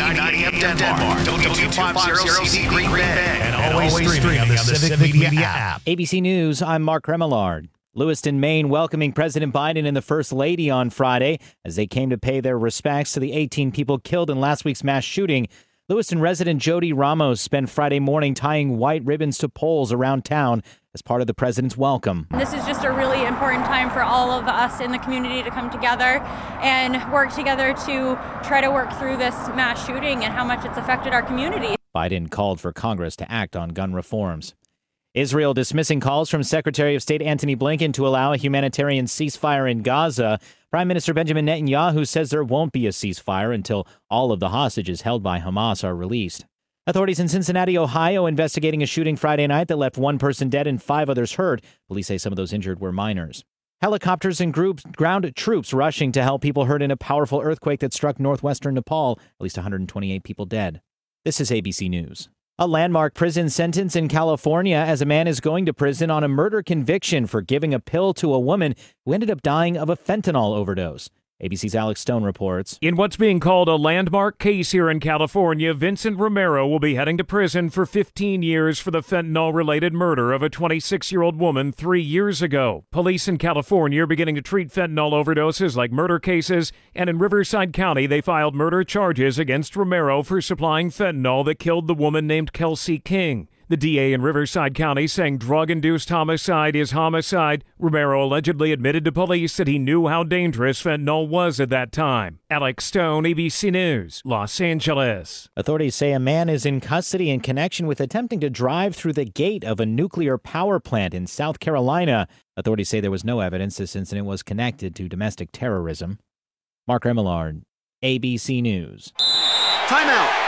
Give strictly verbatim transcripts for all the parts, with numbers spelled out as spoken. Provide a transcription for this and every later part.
ninety F M Denmark, W two fifty C D Green Bay, and always streaming on the Civic Media app. A B C News, I'm Mark Remillard. Lewiston, Maine welcoming President Biden and the First Lady on Friday as they came to pay their respects to the eighteen people killed in last week's mass shooting. Lewiston resident Jody Ramos spent Friday morning tying white ribbons to poles around town as part of the president's welcome. This is just a really important time for all of us in the community to come together and work together to try to work through this mass shooting and how much it's affected our community. Biden called for Congress to act on gun reforms. Israel dismissing calls from Secretary of State Antony Blinken to allow a humanitarian ceasefire in Gaza. Prime Minister Benjamin Netanyahu says there won't be a ceasefire until all of the hostages held by Hamas are released. Authorities in Cincinnati, Ohio, investigating a shooting Friday night that left one person dead and five others hurt. Police say some of those injured were minors. Helicopters and groups, ground troops rushing to help people hurt in a powerful earthquake that struck northwestern Nepal. At least one hundred twenty-eight people dead. This is A B C News. A landmark prison sentence in California as a man is going to prison on a murder conviction for giving a pill to a woman who ended up dying of a fentanyl overdose. A B C's Alex Stone reports. In what's being called a landmark case here in California, Vincent Romero will be heading to prison for fifteen years for the fentanyl-related murder of a twenty-six-year-old woman three years ago. Police in California are beginning to treat fentanyl overdoses like murder cases, and in Riverside County, they filed murder charges against Romero for supplying fentanyl that killed the woman named Kelsey King. The D A in Riverside County saying drug-induced homicide is homicide. Romero allegedly admitted to police that he knew how dangerous fentanyl was at that time. Alex Stone, A B C News, Los Angeles. Authorities say a man is in custody in connection with attempting to drive through the gate of a nuclear power plant in South Carolina. Authorities say there was no evidence this incident was connected to domestic terrorism. Mark Remillard, A B C News. Timeout.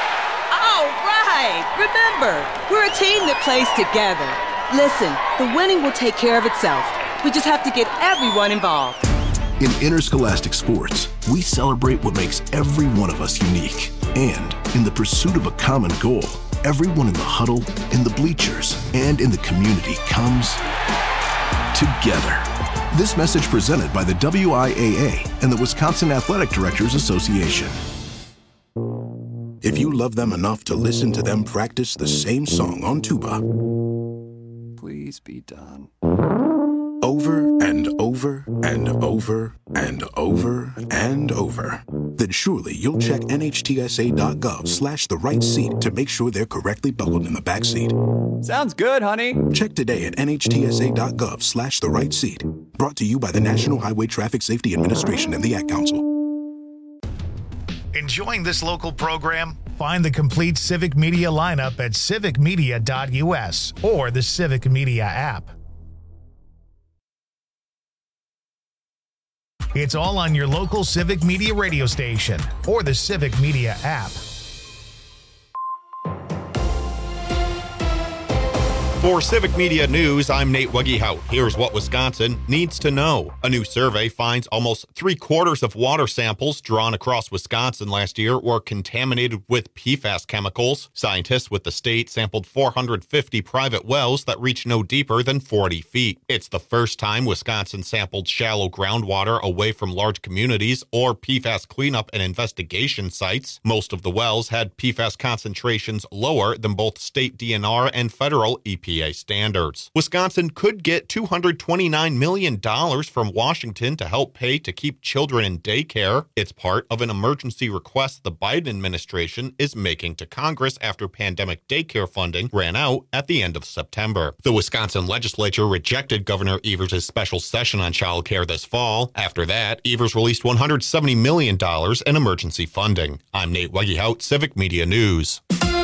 Remember, we're a team that plays together. Listen, the winning will take care of itself. We just have to get everyone involved. In interscholastic sports, we celebrate what makes every one of us unique. And in the pursuit of a common goal, everyone in the huddle, in the bleachers, and in the community comes together. This message presented by the W I A A and the Wisconsin Athletic Directors Association. If you love them enough to listen to them practice the same song on tuba, please be done. Over and over and over and over and over, then surely you'll check nhtsa.gov slash the right seat to make sure they're correctly buckled in the back seat. Sounds good, honey. Check today at nhtsa.gov slash the right seat. Brought to you by the National Highway Traffic Safety Administration and the Ad Council. Enjoying this local program? Find the complete Civic Media lineup at civic media dot u s or the Civic Media app. It's all on your local Civic Media radio station or the Civic Media app. For Civic Media News, I'm Nate Wegehout. Here's what Wisconsin needs to know. A new survey finds almost three quarters of water samples drawn across Wisconsin last year were contaminated with P FAS chemicals. Scientists with the state sampled four hundred fifty private wells that reach no deeper than forty feet. It's the first time Wisconsin sampled shallow groundwater away from large communities or P FAS cleanup and investigation sites. Most of the wells had P FAS concentrations lower than both state D N R and federal E P A standards. Wisconsin could get two hundred twenty-nine million dollars from Washington to help pay to keep children in daycare. It's part of an emergency request the Biden administration is making to Congress after pandemic daycare funding ran out at the end of September. The Wisconsin legislature rejected Governor Evers' special session on child care this fall. After that, Evers released one hundred seventy million dollars in emergency funding. I'm Nate Wegehout, Civic Media News.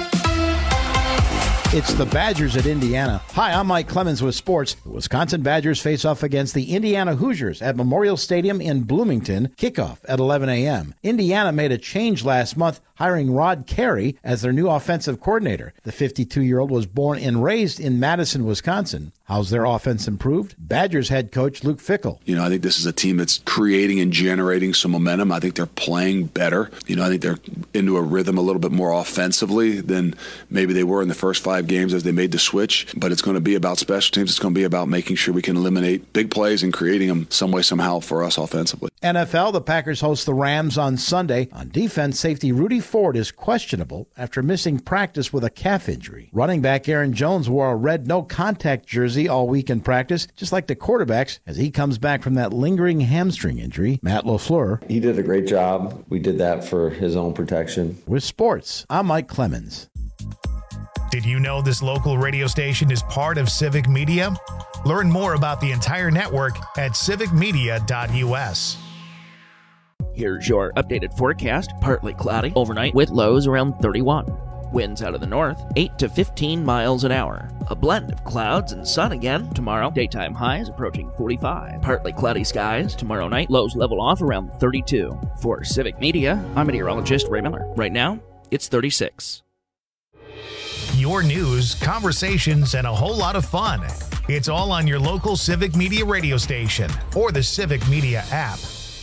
It's the Badgers at Indiana. Hi, I'm Mike Clemens with sports. The Wisconsin Badgers face off against the Indiana Hoosiers at Memorial Stadium in Bloomington. Kickoff at eleven a.m. Indiana made a change last month, hiring Rod Carey as their new offensive coordinator. The fifty-two-year-old was born and raised in Madison, Wisconsin. How's their offense improved? Badgers head coach Luke Fickell. You know, I think this is a team that's creating and generating some momentum. I think they're playing better. You know, I think they're into a rhythm a little bit more offensively than maybe they were in the first five games as they made the switch. But it's going to be about special teams. It's going to be about making sure we can eliminate big plays and creating them some way, somehow for us offensively. N F L, the Packers host the Rams on Sunday. On defense, safety Rudy Ford is questionable after missing practice with a calf injury. Running back Aaron Jones wore a red no-contact jersey all week in practice, just like the quarterbacks, as he comes back from that lingering hamstring injury. Matt LaFleur. He did a great job. We did that for his own protection. With sports, I'm Mike Clemens. Did you know this local radio station is part of Civic Media? Learn more about the entire network at civic media dot u s. Here's your updated forecast. Partly cloudy overnight with lows around thirty-one. Winds out of the north, eight to fifteen miles an hour. A blend of clouds and sun again tomorrow. Daytime highs approaching forty-five. Partly cloudy skies tomorrow night. Lows level off around thirty-two. For Civic Media, I'm meteorologist Ray Miller. Right now, it's thirty-six. Your news, conversations, and a whole lot of fun. It's all on your local Civic Media radio station or the Civic Media app.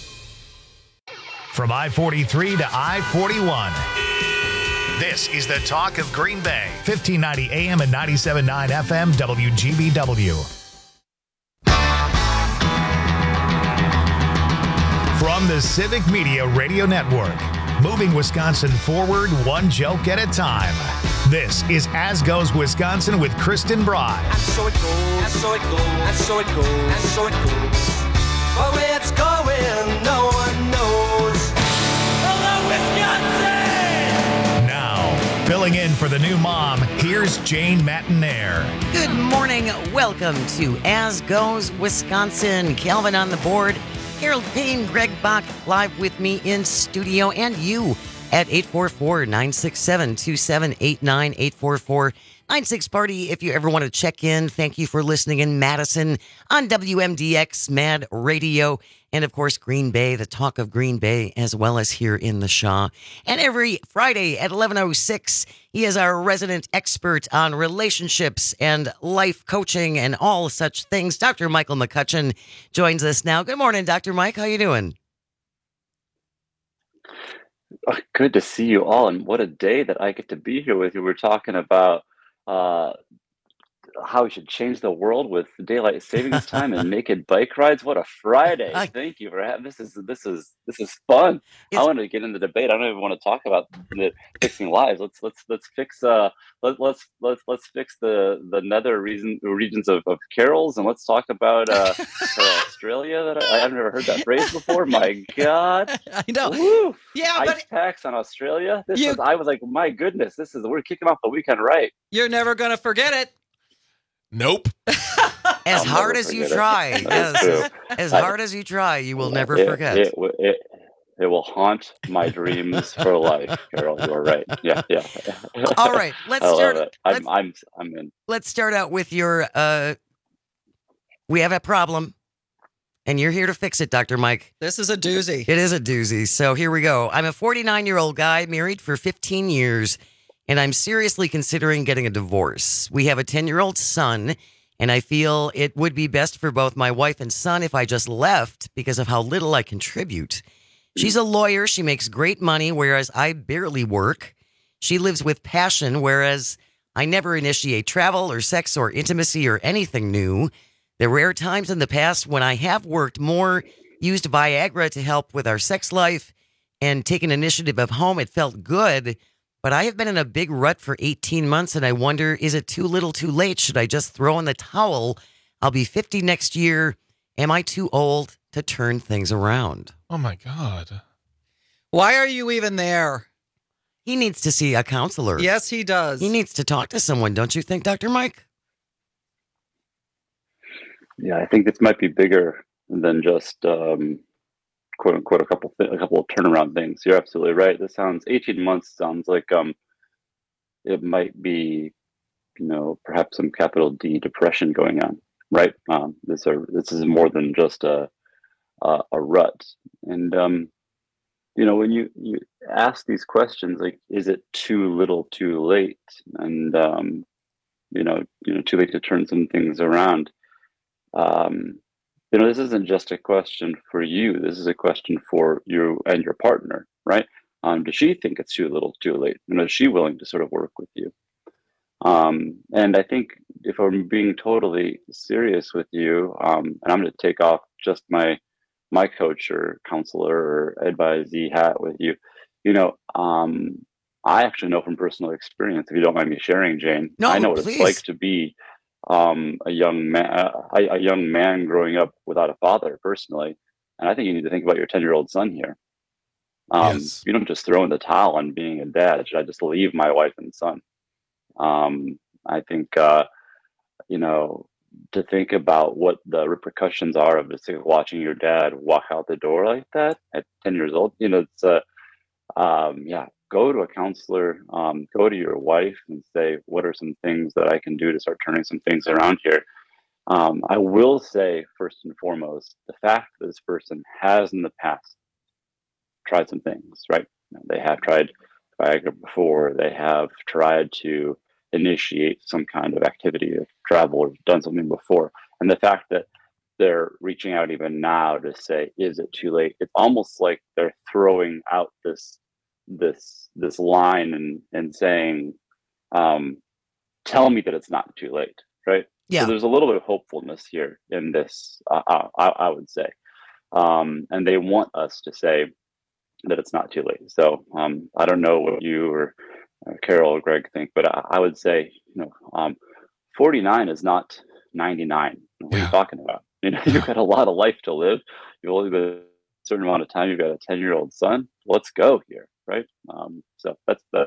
From I forty-three to I forty-one, this is the talk of Green Bay, fifteen ninety A M and ninety-seven point nine F M W G B W. From the Civic Media Radio Network, moving Wisconsin forward one joke at a time. This is As Goes Wisconsin with Kristen Bride. And so it goes, and so it goes, and so it goes, and so it goes. But where it's going, no one knows. Hello, Wisconsin! Now, filling in for the new mom, here's Jane Matinaire. Good morning. Welcome to As Goes Wisconsin. Calvin on the board. Harold Payne, Greg Bach, live with me in studio, and you at eight four four, nine six seven, two seven eight nine, eight four four, nine six party. If you ever want to check in, thank you for listening in Madison on W M D X Mad Radio. And of course, Green Bay, the talk of Green Bay, as well as here in the Shaw. And every Friday at eleven oh six, he is our resident expert on relationships and life coaching and all such things. Doctor Michael McCutcheon joins us now. Good morning, Doctor Mike. How you doing? Oh, good to see you all, and what a day that I get to be here with you. We're talking about uh, how we should change the world with daylight savings time and naked bike rides. What a Friday! Thank you for having this. Is this is this is fun. It's, I want to get into the debate. I don't even want to talk about the fixing lives. Let's let's let's fix uh let, let's let's let's fix the the nether reason regions of, of carols, and let's talk about uh Australia. That I, I've never heard that phrase before. My God, I know. Woo. Yeah, Ice but packs on Australia. This you, was, I was like, my goodness, this is we're kicking off the weekend right. You're never gonna forget it. Nope. As hard as you try, yes. As hard as you try, you will never it, forget. It, it, it, it will haunt my dreams for life, Carol. You are right. Yeah, yeah. All right, let's I start. Love it. I'm, I'm, I'm in. Let's start out with your. Uh, we have a problem, and you're here to fix it, Doctor Mike. This is a doozy. It is a doozy. So here we go. I'm a forty-nine-year-old guy, married for fifteen years. And I'm seriously considering getting a divorce. We have a ten-year-old son, and I feel it would be best for both my wife and son if I just left because of how little I contribute. She's a lawyer. She makes great money, whereas I barely work. She lives with passion, whereas I never initiate travel or sex or intimacy or anything new. There are rare times in the past when I have worked more, used Viagra to help with our sex life, and taken initiative of home. It felt good. But I have been in a big rut for eighteen months, and I wonder, is it too little too late? Should I just throw in the towel? I'll be fifty next year. Am I too old to turn things around? Oh, my God. Why are you even there? He needs to see a counselor. Yes, he does. He needs to talk to someone, don't you think, Doctor Mike? Yeah, I think this might be bigger than just... Um... quote unquote a couple th- a couple of turnaround things. You're absolutely right. This sounds eighteen months sounds like um it might be, you know, perhaps some capital D depression going on, right? Um this are this is more than just a a, a rut. And um you know, when you you ask these questions like, is it too little too late? And um you know, you know, too late to turn some things around. Um You know, this isn't just a question for you. This is a question for you and your partner, right? Um, does she think it's too little, too late? You know, is she willing to sort of work with you? Um, and I think if I'm being totally serious with you, um, and I'm going to take off just my my coach or counselor or advisee hat with you, you know, um, I actually know from personal experience, if you don't mind me sharing, Jane, No, I know what please. it's like to be um, a young man, a, a young man growing up without a father personally. And I think you need to think about your ten year old son here. Um, Yes. You don't just throw in the towel on being a dad. Should I just leave my wife and son? Um, I think, uh, you know, to think about what the repercussions are of just watching your dad walk out the door like that at ten years old, you know, it's, uh, um, yeah, go to a counselor, um, go to your wife and say, what are some things that I can do to start turning some things around here? Um, I will say, first and foremost, the fact that this person has in the past tried some things, right? They have tried Viagra before, they have tried to initiate some kind of activity of travel or done something before. And the fact that they're reaching out even now to say, is it too late? It's almost like they're throwing out this this this line and and saying, um, tell me that it's not too late, right? Yeah. So there's a little bit of hopefulness here in this, uh, I, I would say. Um, and they want us to say that it's not too late. So um, I don't know what you or uh, Carol or Greg think, but I, I would say, you know, um, forty-nine is not ninety-nine. What are you talking about? You know, you've got a lot of life to live. You've only got a certain amount of time. You've got a ten year old son. Let's go here, right? Um, so that's that.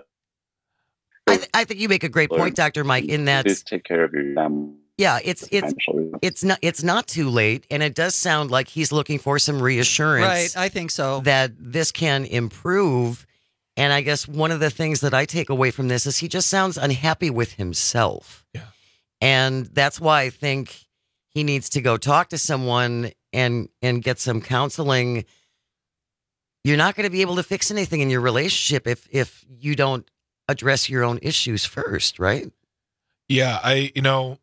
I, th- I think you make a great point, Doctor Mike, in that. Please take care of your family. Yeah, it's it's it's not it's not too late, and it does sound like he's looking for some reassurance. Right, I think so. That this can improve, and I guess one of the things that I take away from this is he just sounds unhappy with himself. Yeah, and that's why I think he needs to go talk to someone and and get some counseling. You're not going to be able to fix anything in your relationship if if you don't address your own issues first, right? Yeah, I you know.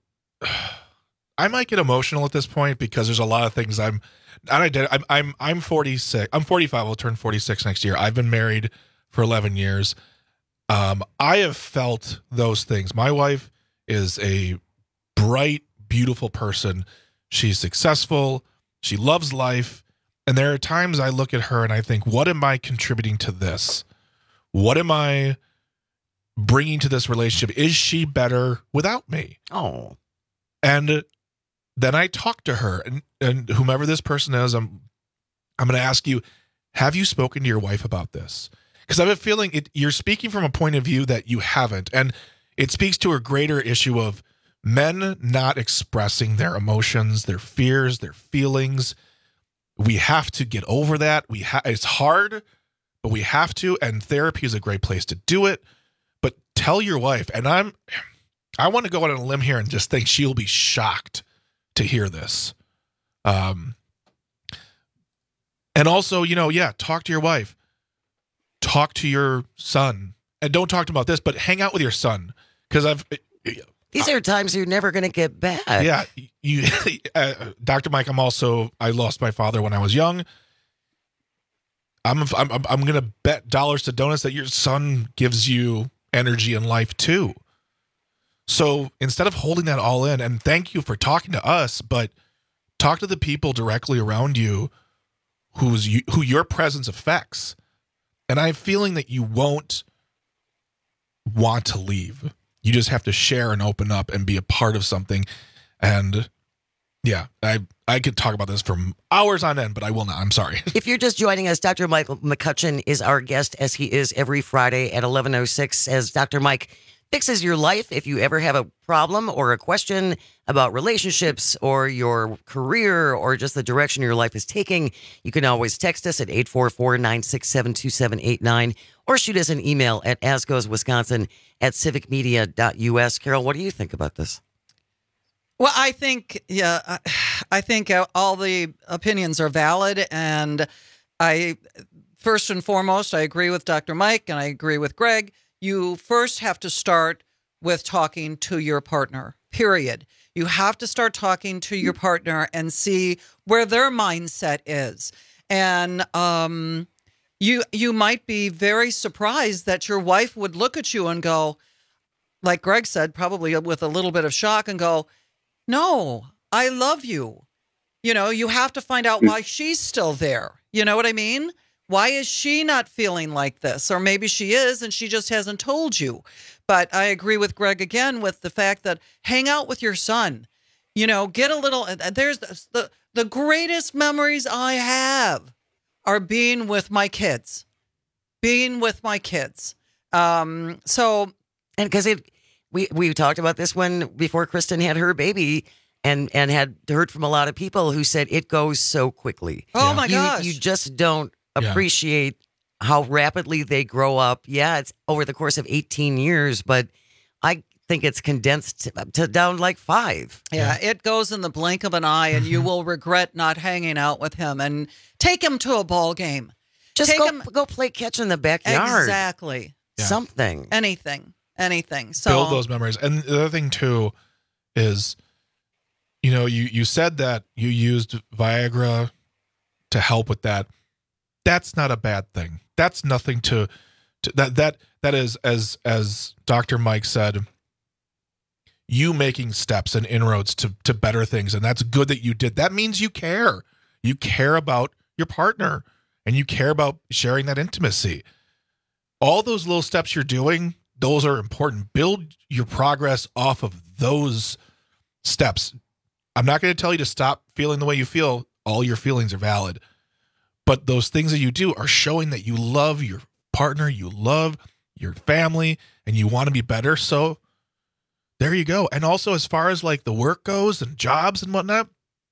I might get emotional at this point because there's a lot of things I'm not ident- I'm I'm I'm forty-six. I'm forty-five. I'll turn forty-six next year. I've been married for eleven years. Um, I have felt those things. My wife is a bright, beautiful person. She's successful. She loves life. And there are times I look at her and I think, what am I contributing to this? What am I bringing to this relationship? Is she better without me? Oh. And then I talk to her, and, and whomever this person is, I'm I'm going to ask you, have you spoken to your wife about this? Because I have a feeling it, you're speaking from a point of view that you haven't, and it speaks to a greater issue of men not expressing their emotions, their fears, their feelings. We have to get over that. We ha- It's hard, but we have to, and therapy is a great place to do it. But tell your wife, and I'm... I want to go out on a limb here and just think she'll be shocked to hear this. Um, and also, you know, yeah, talk to your wife. Talk to your son. And don't talk to him about this, but hang out with your son. Because I've... These are times you're never going to get back. Yeah. you, uh, Doctor Mike, I'm also... I lost my father when I was young. I'm, I'm, I'm going to bet dollars to donuts that your son gives you energy in life, too. So instead of holding that all in, and thank you for talking to us, but talk to the people directly around you who's you, who your presence affects. And I'm feeling that you won't want to leave. You just have to share and open up and be a part of something. And yeah, I I could talk about this for hours on end, but I will not. I'm sorry. If you're just joining us, Doctor Michael McCutcheon is our guest, as he is every Friday at eleven oh six, as Doctor Mike fixes your life. If you ever have a problem or a question about relationships or your career or just the direction your life is taking, you can always text us at eight four four, nine six seven, two seven eight nine or shoot us an email at asgoeswisconsin at civic media dot u s. Carol, what do you think about this? Well, I think, yeah, I, I think all the opinions are valid. And I, first and foremost, I agree with Doctor Mike and I agree with Greg. You first have to start with talking to your partner, period. You have to start talking to your partner and see where their mindset is. And um, you you might be very surprised that your wife would look at you and go, like Greg said, probably with a little bit of shock and go, no, I love you. You know, you have to find out why she's still there. You know what I mean? Why is she not feeling like this? Or maybe she is and she just hasn't told you. But I agree with Greg again with the fact that hang out with your son. You know, get a little, there's the, the greatest memories I have are being with my kids, being with my kids. Um, so, and because it, we, we talked about this when, before Kristen had her baby and, and had heard from a lot of people who said it goes so quickly. Oh yeah. my you, gosh. You just don't appreciate yeah. how rapidly they grow up. Yeah. It's over the course of eighteen years, but I think it's condensed to, to down like five. Yeah, yeah, it goes in the blink of an eye, and you will regret not hanging out with him. And take him to a ball game. Just take go, him, go play catch in the backyard. Exactly. Yeah. Something. Anything. Anything. So build those memories. And the other thing too is, you know, you you said that you used Viagra to help with that. That's not a bad thing. That's nothing to, to that that that is, as as Doctor Mike said, you making steps and inroads to to better things, and that's good that you did. That means you care. You care about your partner, and you care about sharing that intimacy. All those little steps you're doing, those are important. Build your progress off of those steps. I'm not going to tell you to stop feeling the way you feel. All your feelings are valid. But those things that you do are showing that you love your partner, you love your family, and you want to be better. So there you go. And also, as far as like the work goes and jobs and whatnot,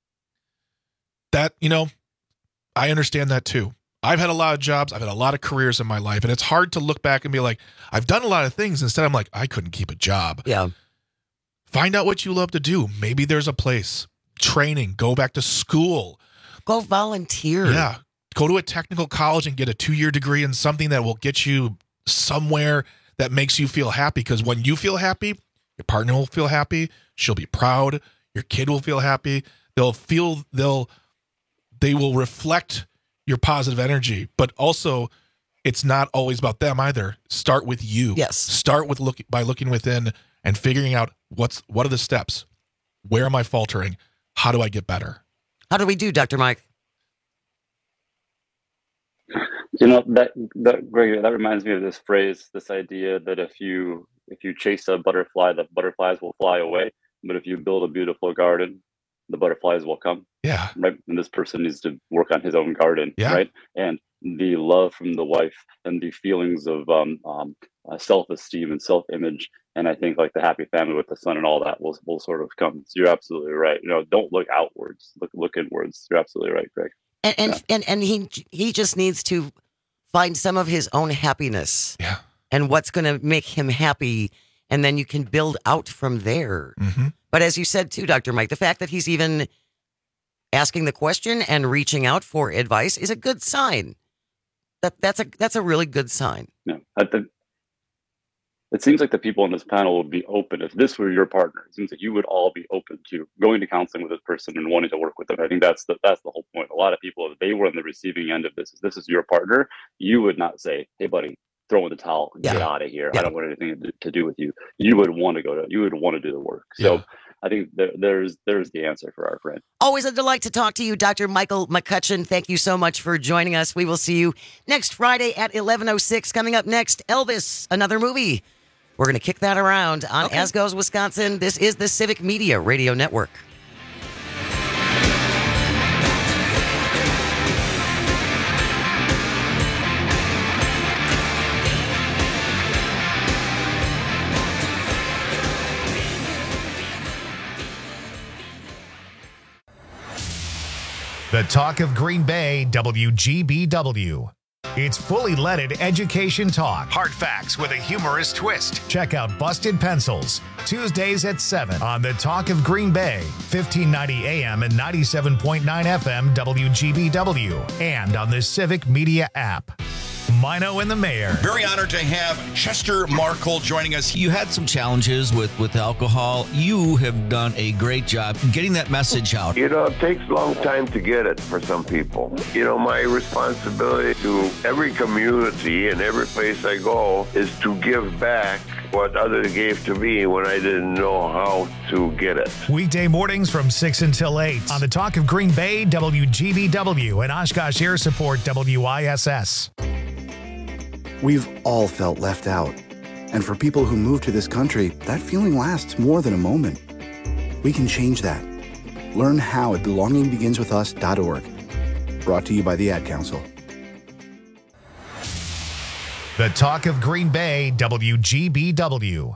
that, you know, I understand that too. I've had a lot of jobs. I've had a lot of careers in my life. And it's hard to look back and be like, I've done a lot of things. Instead, I'm like, I couldn't keep a job. Yeah. Find out what you love to do. Maybe there's a place. Training. Go back to school. Go volunteer. Yeah. Go to a technical college and get a two-year degree in something that will get you somewhere that makes you feel happy. Because when you feel happy, your partner will feel happy. She'll be proud. Your kid will feel happy. They'll feel, they'll, they will reflect your positive energy. But also, it's not always about them either. Start with you. Yes. Start with look by looking within and figuring out what's, what are the steps? Where am I faltering? How do I get better? How do we do, Doctor Mike? You know, that that Greg, that reminds me of this phrase, this idea that if you if you chase a butterfly, the butterflies will fly away. But if you build a beautiful garden, the butterflies will come. Yeah. Right. And this person needs to work on his own garden. Yeah. Right. And the love from the wife and the feelings of um, um, uh, self-esteem and self-image. And I think like the happy family with the son and all that will will sort of come. So you're absolutely right. You know, don't look outwards, look look inwards. You're absolutely right, Greg. And and, yeah. and and he he just needs to find some of his own happiness. Yeah. And what's going to make him happy, and then you can build out from there. Mm-hmm. But as you said too, Doctor Mike, the fact that he's even asking the question and reaching out for advice is a good sign. That that's a that's a really good sign. Yeah, I think it seems like the people on this panel would be open if this were your partner. It seems like you would all be open to going to counseling with this person and wanting to work with them. I think that's the that's the whole point. A lot of people, if they were on the receiving end of this, if this is your partner, you would not say, "Hey, buddy, throw in the towel, Yeah. get out of here. Yeah. I don't want anything to, to do with you." You would want to go to. You would want to do the work. So Yeah. I think there, there's there's the answer for our friend. Always a delight to talk to you, Doctor Michael McCutcheon. Thank you so much for joining us. We will see you next Friday at eleven oh six. Coming up next, Elvis, another movie. We're going to kick that around on Okay. As Goes Wisconsin. This is the Civic Media Radio Network. The talk of Green Bay, W G B W. It's fully leaded education talk. Hard facts with a humorous twist. Check out Busted Pencils, Tuesdays at seven on The Talk of Green Bay, fifteen ninety A M and ninety-seven point nine F M W G B W, and on the Civic Media app. Mino and the Mayor. Very honored to have Chester Markle joining us. You had some challenges with, with alcohol. You have done a great job getting that message out. You know, it takes a long time to get it for some people. You know, my responsibility to every community and every place I go is to give back what others gave to me when I didn't know how to get it. Weekday mornings from six until eight on the Talk of Green Bay, W G B W, and Oshkosh Air Support, W I S S. We've all felt left out. And for people who move to this country, that feeling lasts more than a moment. We can change that. Learn how at belonging begins with us dot org. Brought to you by the Ad Council. The Talk of Green Bay, W G B W.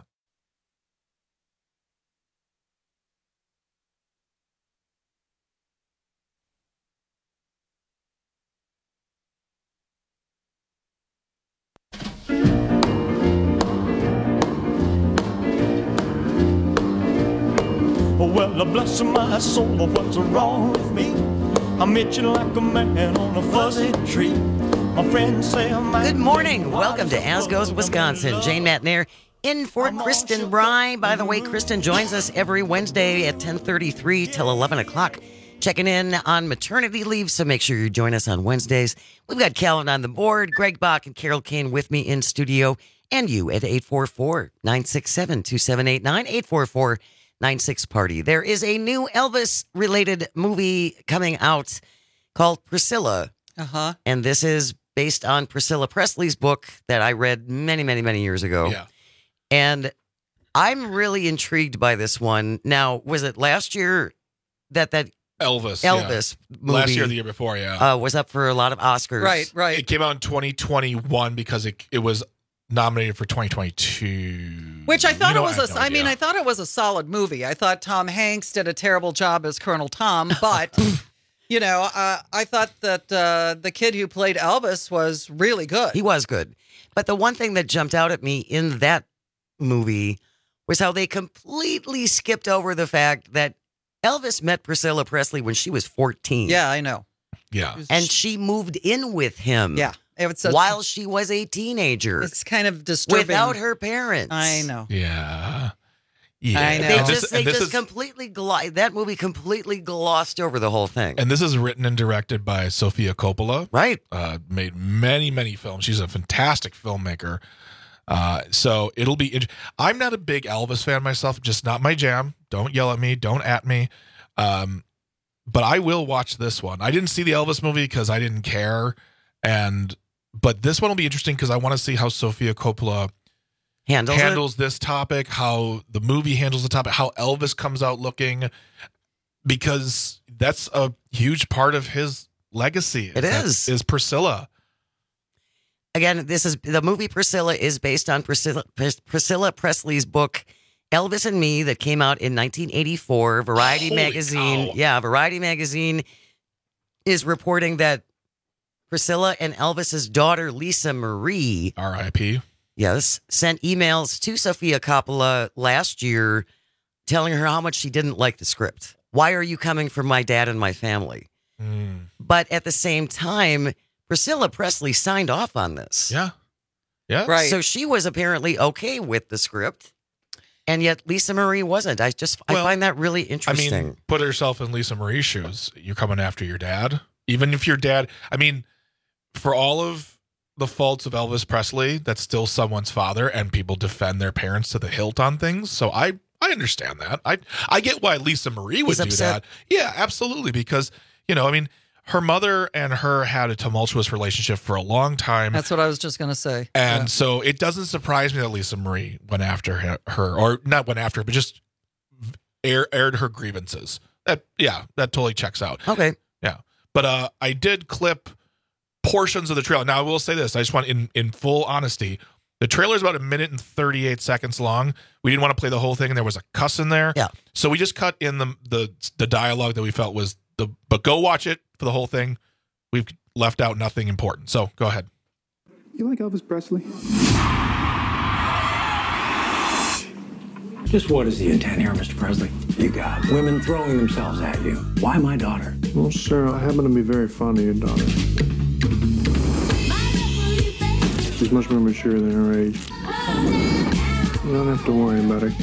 Well, bless my soul, what's wrong with me? I'm itching like a man on a fuzzy tree. My friends say I'm Good morning. Welcome to As Goes Wisconsin. Jane Matnair in for Kristen Bry. By the way, Kristen joins us every Wednesday at ten thirty-three till eleven o'clock. Checking in on maternity leave, so make sure you join us on Wednesdays. We've got Callan on the board, Greg Bach and Carol Kane with me in studio, and you at eight four four, nine six seven, two seven eight nine, eight four four, nine six party. There is a new Elvis-related movie coming out called Priscilla. Uh-huh. And this is based on Priscilla Presley's book that I read many, many, many years ago. Yeah. And I'm really intrigued by this one. Now, was it last year that that Elvis Elvis yeah. movie last year, or the year before, yeah, uh, was up for a lot of Oscars? Right, right. It came out in twenty twenty-one because it it was nominated for twenty twenty-two. Which I thought you know, it was I, a, I mean, I thought it was a solid movie. I thought Tom Hanks did a terrible job as Colonel Tom, but you know, uh, I thought that uh, the kid who played Elvis was really good. He was good. But the one thing that jumped out at me in that movie was how they completely skipped over the fact that Elvis met Priscilla Presley when she was fourteen. Yeah, I know. Yeah. And she moved in with him. Yeah. It was a, while she was a teenager. It's kind of disturbing. Without her parents. I know. Yeah. Yeah. I know. They And just, this- they and this just is- completely, glo- that movie completely glossed over the whole thing. And this is written and directed by Sofia Coppola. Right. Uh, made many, many films. She's a fantastic filmmaker. Uh, so it'll be. int- I'm not a big Elvis fan myself. Just not my jam. Don't yell at me. Don't at me. Um, but I will watch this one. I didn't see the Elvis movie because I didn't care. And but this one will be interesting because I want to see how Sofia Coppola handles, handles this topic, how the movie handles the topic, how Elvis comes out looking, because that's a huge part of his legacy. It That is. is Priscilla. Again, this is the movie Priscilla is based on Priscilla, Pris- Priscilla Presley's book Elvis and Me that came out in nineteen eighty-four. Variety Holy magazine, cow. yeah, Variety magazine is reporting that Priscilla and Elvis's daughter Lisa Marie, R I P, yes, sent emails to Sofia Coppola last year telling her how much she didn't like the script. Why are you coming for my dad and my family? Mm. But at the same time, Priscilla Presley signed off on this. Yeah. Yeah. Right. So she was apparently okay with the script, and yet Lisa Marie wasn't. I just I Well, find that really I interesting. mean, put yourself in Lisa Marie's shoes. You're coming after your dad. Even if your dad, I mean, for all of the faults of Elvis Presley, that's still someone's father, and people defend their parents to the hilt on things. So I, I understand that. I, I get why Lisa Marie would He's do upset. that. Yeah, absolutely. Because, you know, I mean, her mother and her had a tumultuous relationship for a long time. That's what I was just going to say. And Yeah. so it doesn't surprise me that Lisa Marie went after her, her or not went after her, but just air, aired her grievances. That yeah, that totally checks out. Okay. Yeah. But uh, I did clip portions of the trailer. Now I will say this. I just want in, in full honesty. The trailer is about a minute and thirty-eight seconds long. We didn't want to play the whole thing, and there was a cuss in there. Yeah. So we just cut in the the the dialogue that we felt was the but go watch it for the whole thing. We've left out nothing important. So go ahead. You like Elvis Presley? Just what is the intent here, Mister Presley? You got women throwing themselves at you. Why my daughter? Well, sir, I happen to be very fond of your daughter. She's much more mature than her age. You don't have to worry about her.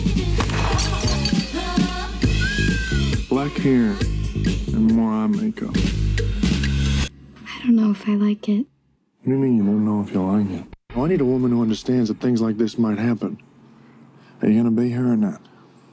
Black hair and more eye makeup. I don't know if I like it. What do you mean you don't know if you like it? Oh, I need a woman who understands that things like this might happen. Are you going to be here or not?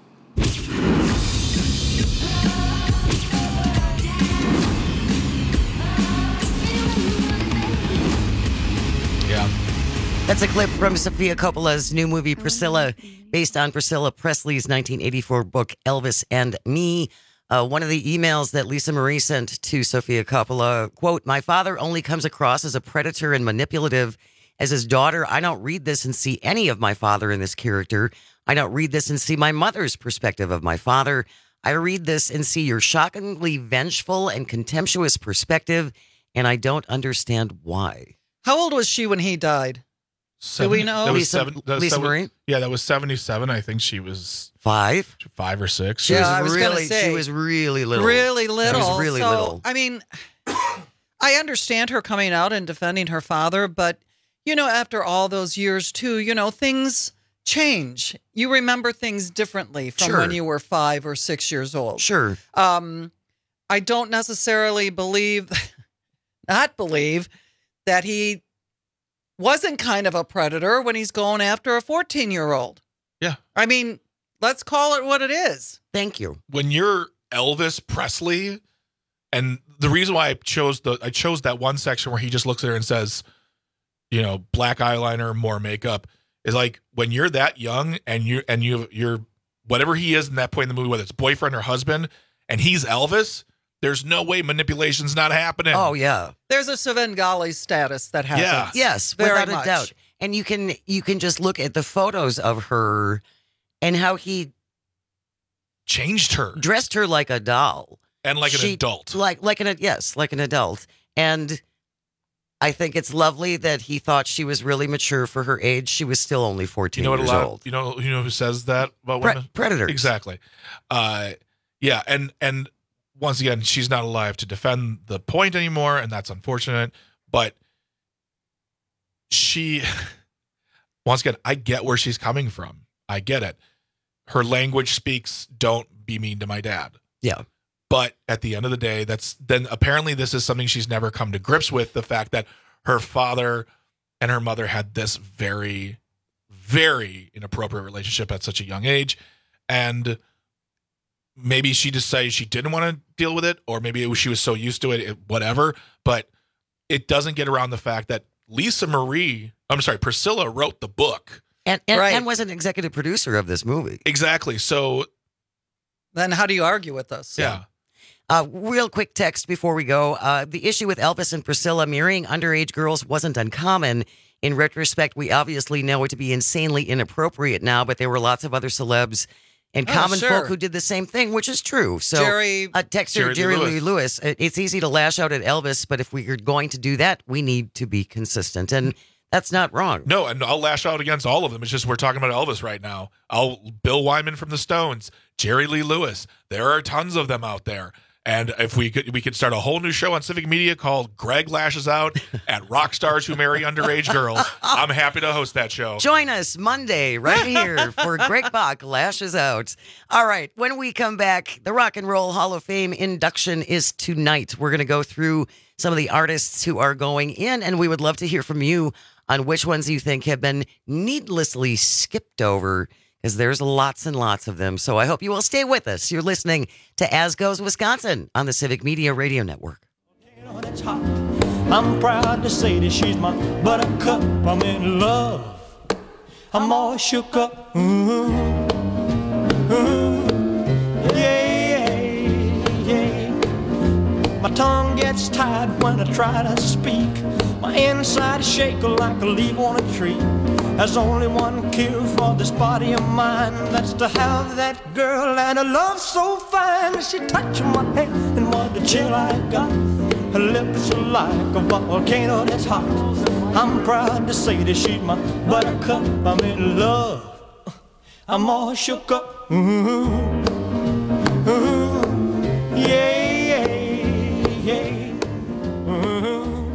Yeah. That's a clip from Sofia Coppola's new movie, Priscilla, based on Priscilla Presley's nineteen eighty-four book, Elvis and Me. Uh, one of the emails that Lisa Marie sent to Sofia Coppola, quote, "My father only comes across as a predator and manipulative. As his daughter, I don't read this and see any of my father in this character. I don't read this and see my mother's perspective of my father. I read this and see your shockingly vengeful and contemptuous perspective, and I don't understand why." How old was she when he died? Do we know? That was Lisa- seven, that was Lisa seven- Marie? Yeah, that was seventy-seven. I think she was five, five or six. She Yeah, I was was gonna really, say, she was really little. Really little. She was really so, little. I mean, I understand her coming out and defending her father, but, you know, after all those years, too, you know, things change. You remember things differently from Sure. when you were five or six years old. Sure. Um, I don't necessarily believe, not believe, that he wasn't kind of a predator when he's going after a fourteen-year-old. Yeah. I mean, let's call it what it is. Thank you. When you're Elvis Presley, and the reason why I chose the I chose that one section where he just looks at her and says, you know, black eyeliner, more makeup, is like when you're that young and you and you you're whatever he is in that point in the movie, whether it's boyfriend or husband, and he's Elvis, there's no way manipulation's not happening. Oh, yeah. There's a Svengali status that happens. Yeah. Yes, Very without much. a doubt. And you can you can just look at the photos of her and how he Changed her. dressed her like a doll. And like an She- adult. Like like an yes, like an adult. And I think it's lovely that he thought she was really mature for her age. She was still only fourteen You know what a years lot old. you know you know who says that about Pre- women? predators. Exactly. Uh yeah, and and once again, she's not alive to defend the point anymore, and that's unfortunate. But she, once again, I get where she's coming from. I get it. Her language speaks, don't be mean to my dad. Yeah. But at the end of the day, that's then apparently this is something she's never come to grips with, the fact that her father and her mother had this very, very inappropriate relationship at such a young age. And maybe she decided she didn't want to deal with it, or maybe it was, she was so used to it, it, whatever. But it doesn't get around the fact that Lisa Marie, I'm sorry, Priscilla wrote the book. And and, Right. and was an executive producer of this movie. Exactly. So, Then how do you argue with us? yeah. Uh, real quick text before we go. Uh, the issue with Elvis and Priscilla marrying underage girls wasn't uncommon. In retrospect, we obviously know it to be insanely inappropriate now, but there were lots of other celebs and Oh, common sure. folk who did the same thing, which is true. So, Jerry- uh, texter Jerry Jerry, Lee Lee Lewis, uh, it's easy to lash out at Elvis, but if we are going to do that, we need to be consistent. And that's not wrong. No, and I'll lash out against all of them. It's just we're talking about Elvis right now. I'll Bill Wyman from the Stones, Jerry Lee Lewis. There are tons of them out there. And if we could, we could start a whole new show on Civic Media called Greg Lashes Out at Rock Stars Who Marry Underage Girls. I'm happy to host that show. Join us Monday right here for Greg Bach Lashes Out. All right, when we come back, the Rock and Roll Hall of Fame induction is tonight. We're going to go through some of the artists who are going in, and we would love to hear from you on which ones you think have been needlessly skipped over, because there's lots and lots of them. So I hope you will stay with us. You're listening to As Goes Wisconsin on the Civic Media Radio Network. That's hot. I'm proud to say that she's my buttercup. I'm in love. I'm all shook up. Ooh, ooh, yeah, yeah. My tongue gets tied when I try to speak. My inside shake like a leaf on a tree. There's only one cure for this body of mine. That's to have that girl and a love so fine. She touched my head and what the chill I got. Her lips are like a volcano that's hot. I'm proud to say that she's my buttercup. I'm in love. I'm all shook up. Ooh, ooh, yeah, yeah, yeah. Ooh.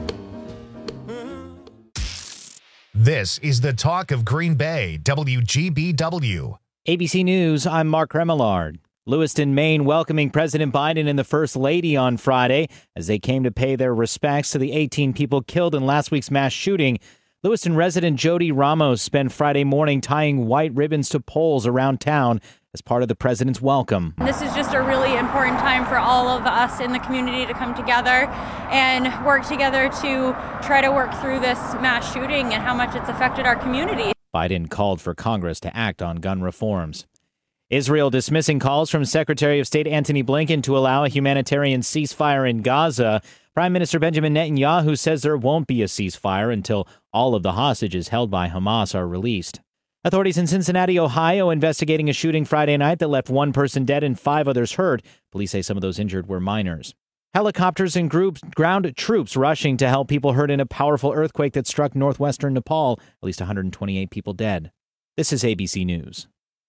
This is the talk of Green Bay, W G B W. A B C News, I'm Mark Remillard. Lewiston, Maine welcoming President Biden and the First Lady on Friday as they came to pay their respects to the eighteen people killed in last week's mass shooting. Lewiston resident Jody Ramos spent Friday morning tying white ribbons to poles around town as part of the president's welcome. This is just a really important time for all of us in the community to come together and work together to try to work through this mass shooting and how much it's affected our community. Biden called for Congress to act on gun reforms. Israel dismissing calls from Secretary of State Antony Blinken to allow a humanitarian ceasefire in Gaza. Prime Minister Benjamin Netanyahu says there won't be a ceasefire until all of the hostages held by Hamas are released. Authorities in Cincinnati, Ohio, investigating a shooting Friday night that left one person dead and five others hurt. Police say some of those injured were minors. Helicopters and groups, ground troops rushing to help people hurt in a powerful earthquake that struck northwestern Nepal. At least one hundred twenty-eight people dead. This is A B C News.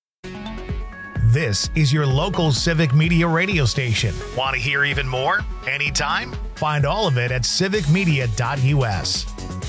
This is your local Civic Media radio station. Want to hear even more? Anytime? Find all of it at civic media dot U S.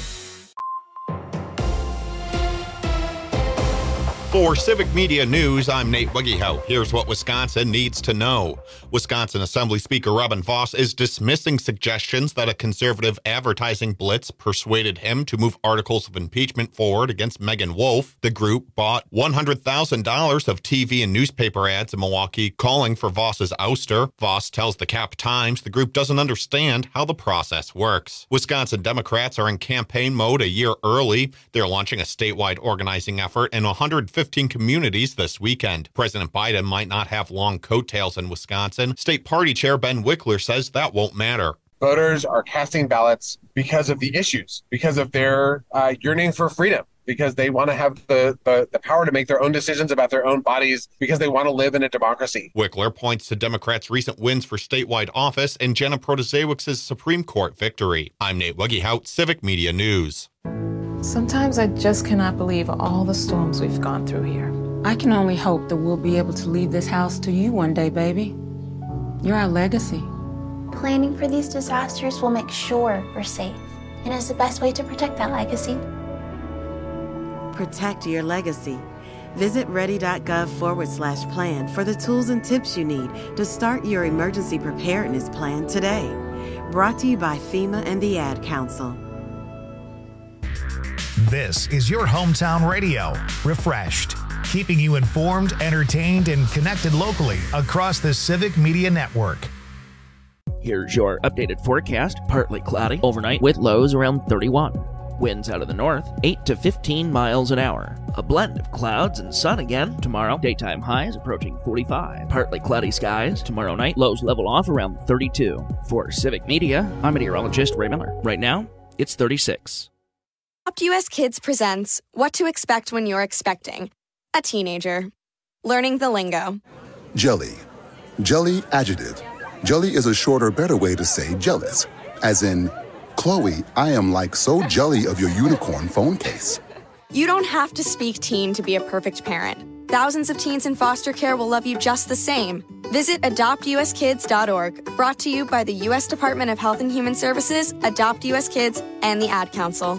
For Civic Media News, I'm Nate Wiggyhout. Here's what Wisconsin needs to know. Wisconsin Assembly Speaker Robin Vos is dismissing suggestions that a conservative advertising blitz persuaded him to move articles of impeachment forward against Megan Wolfe. The group bought one hundred thousand dollars of T V and newspaper ads in Milwaukee calling for Vos's ouster. Vos tells the Cap Times the group doesn't understand how the process works. Wisconsin Democrats are in campaign mode a year early. They're launching a statewide organizing effort in one hundred fifty communities this weekend. President Biden might not have long coattails in Wisconsin. State Party Chair Ben Wickler says that won't matter. Voters are casting ballots because of the issues, because of their uh, yearning for freedom, because they want to have the, the, the power to make their own decisions about their own bodies, because they want to live in a democracy. Wickler points to Democrats' recent wins for statewide office and Jenna Protasiewicz's Supreme Court victory. I'm Nate Wiggyhout, Civic Media News. Sometimes I just cannot believe all the storms we've gone through here. I can only hope that we'll be able to leave this house to you one day, baby. You're our legacy. Planning for these disasters will make sure we're safe, and is the best way to protect that legacy. Protect your legacy. Visit ready.gov forward slash plan for the tools and tips you need to start your emergency preparedness plan today. Brought to you by FEMA and the Ad Council. This is your hometown radio, Refreshed, keeping you informed, entertained, and connected locally across the Civic Media Network. Here's your updated forecast. Partly cloudy overnight with lows around thirty-one. Winds out of the north, eight to fifteen miles an hour. A blend of clouds and sun again tomorrow. Daytime highs approaching forty-five. Partly cloudy skies tomorrow night. Lows level off around thirty-two. For Civic Media, I'm meteorologist Ray Miller. Right now, it's thirty-six. Adopt U S Kids presents What to Expect When You're Expecting a Teenager. Learning the lingo. Jelly. Jelly adjective. Jelly is a shorter, better way to say jealous. As in, Chloe, I am like so jelly of your unicorn phone case. You don't have to speak teen to be a perfect parent. Thousands of teens in foster care will love you just the same. Visit adopt u s kids dot org. Brought to you by the U S Department of Health and Human Services, Adopt U S Kids, and the Ad Council.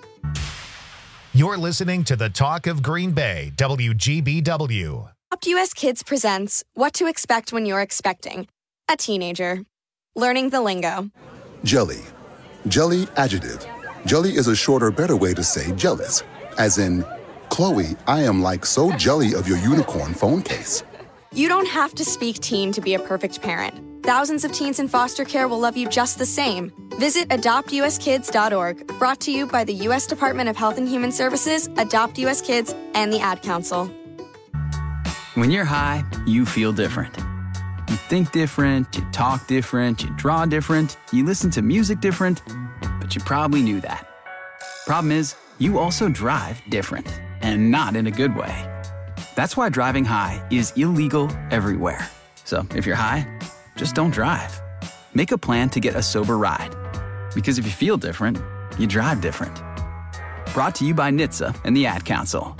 You're listening to the Talk of Green Bay, W G B W. Adopt U S Kids presents What to Expect When You're Expecting a Teenager. Learning the lingo. Jelly. Jelly adjective. Jelly is a shorter, better way to say jealous. As in, Chloe, I am like so jelly of your unicorn phone case. You don't have to speak teen to be a perfect parent. Thousands of teens in foster care will love you just the same. Visit adopt u s kids dot org. Brought to you by the U S Department of Health and Human Services, Adopt U S Kids, and the Ad Council. When you're high, you feel different. You think different, you talk different, you draw different, you listen to music different, but you probably knew that. Problem is, you also drive different, and not in a good way. That's why driving high is illegal everywhere. So if you're high, just don't drive. Make a plan to get a sober ride. Because if you feel different, you drive different. Brought to you by N H T S A and the Ad Council.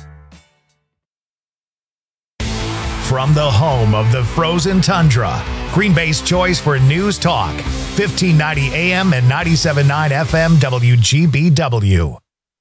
From the home of the frozen tundra, Green Bay's choice for news talk, fifteen ninety A M and ninety-seven point nine F M W G B W.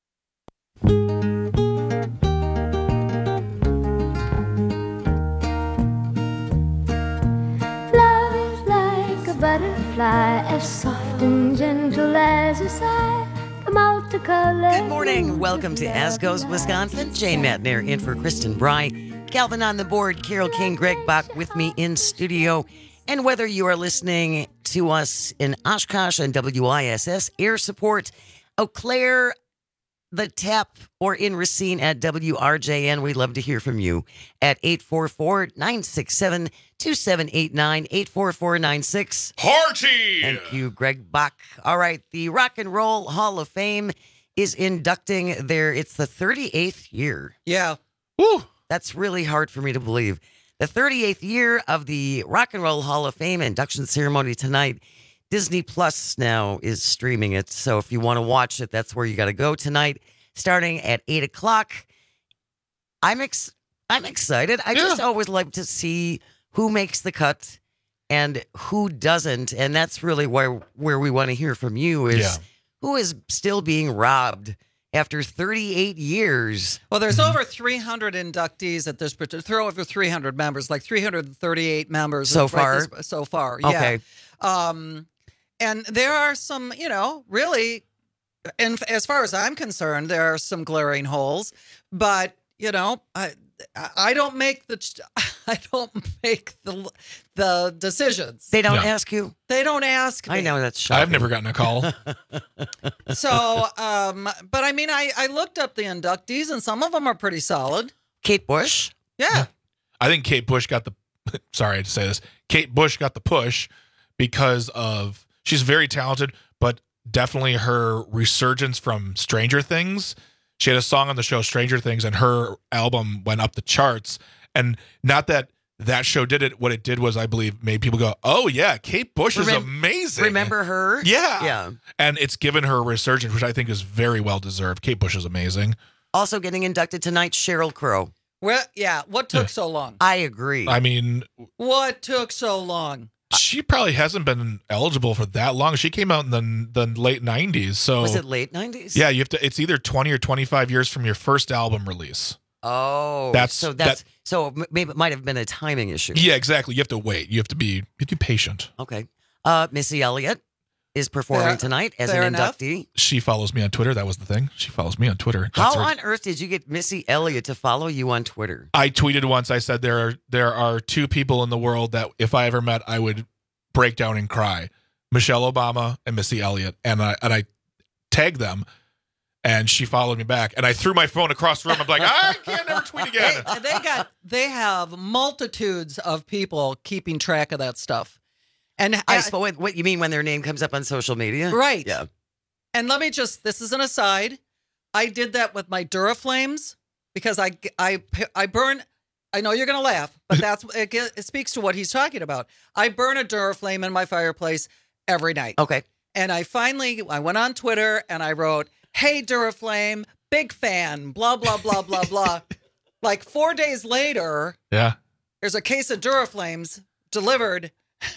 Love like a butterfly, as soft and gentle as a sigh. The multitude Good morning. Welcome to As Goes Wisconsin. Jane Matner in for Kristen Bry. Calvin on the board. Carol King, Greg Bach with me in studio. And whether you are listening to us in Oshkosh and W I S S Air Support, Eau Claire, The Tap, or in Racine at W R J N, we'd love to hear from you at eight four four, nine six seven, two seven eight nine, eight four four nine six. Harty! Thank you, Greg Bach. All right, the Rock and Roll Hall of Fame is inducting their, it's the thirty-eighth year. Yeah. Woo! That's really hard for me to believe. The thirty-eighth year of the Rock and Roll Hall of Fame induction ceremony tonight. Disney Plus now is streaming it. So if you want to watch it, that's where you got to go tonight, starting at eight o'clock. I'm ex- I'm excited. I yeah. just always like to see who makes the cut and who doesn't. And that's really where, where we want to hear from you is yeah. who is still being robbed after thirty-eight years. Well, there's over three hundred inductees at this particular, throw over three hundred members, like three hundred thirty-eight members. So far? Right this, so far, yeah. Okay. Um, and there are some, you know, really, and as far as I'm concerned, there are some glaring holes, but, you know, I, I don't make the, I don't make the, the decisions. They don't No. ask you? They don't ask me. I know that's shocking. I've never gotten a call. So, um, but I mean, I, I looked up the inductees and some of them are pretty solid. Kate Bush? Yeah. I think Kate Bush got the, sorry to say this, Kate Bush got the push because of, she's very talented, but definitely her resurgence from Stranger Things. She had a song on the show Stranger Things, and her album went up the charts. And not that that show did it. What it did was, I believe, made people go, oh, yeah, Kate Bush is Remem- amazing. Remember her? Yeah. Yeah. And it's given her a resurgence, which I think is very well deserved. Kate Bush is amazing. Also getting inducted tonight, Sheryl Crow. Well, yeah. What took so long? I agree. I mean, What took so long? she probably hasn't been eligible for that long. She came out in the, the late nineties. So Was it late nineties? Yeah, you have to. It's either twenty or twenty-five years from your first album release. Oh, That's- so that's that- so m- maybe it might have been a timing issue. Yeah, exactly. You have to wait. You have to be. You have to be patient. Okay. Uh, Missy Elliott is performing Fair- tonight as fair an enough. inductee. She follows me on Twitter. That was the thing. She follows me on Twitter. How That's her- on earth did you get Missy Elliott to follow you on Twitter? I tweeted once. I said there are there are two people in the world that if I ever met, I would break down and cry: Michelle Obama and Missy Elliott. And I and I tagged them, and she followed me back. And I threw my phone across the room. I'm like, I can't never tweet again. They, they got they have multitudes of people keeping track of that stuff. And I suppose what you mean when their name comes up on social media, Right. Yeah. And let me just, this is an aside. I did that with my Duraflames because I, I, I burn, I know you're going to laugh, but that's, it, it speaks to what he's talking about. I burn a Duraflame in my fireplace every night. Okay. And I finally, I went on Twitter and I wrote, hey, Duraflame, big fan, blah, blah, blah, blah, blah. Like four days later, Yeah. there's a case of Duraflames delivered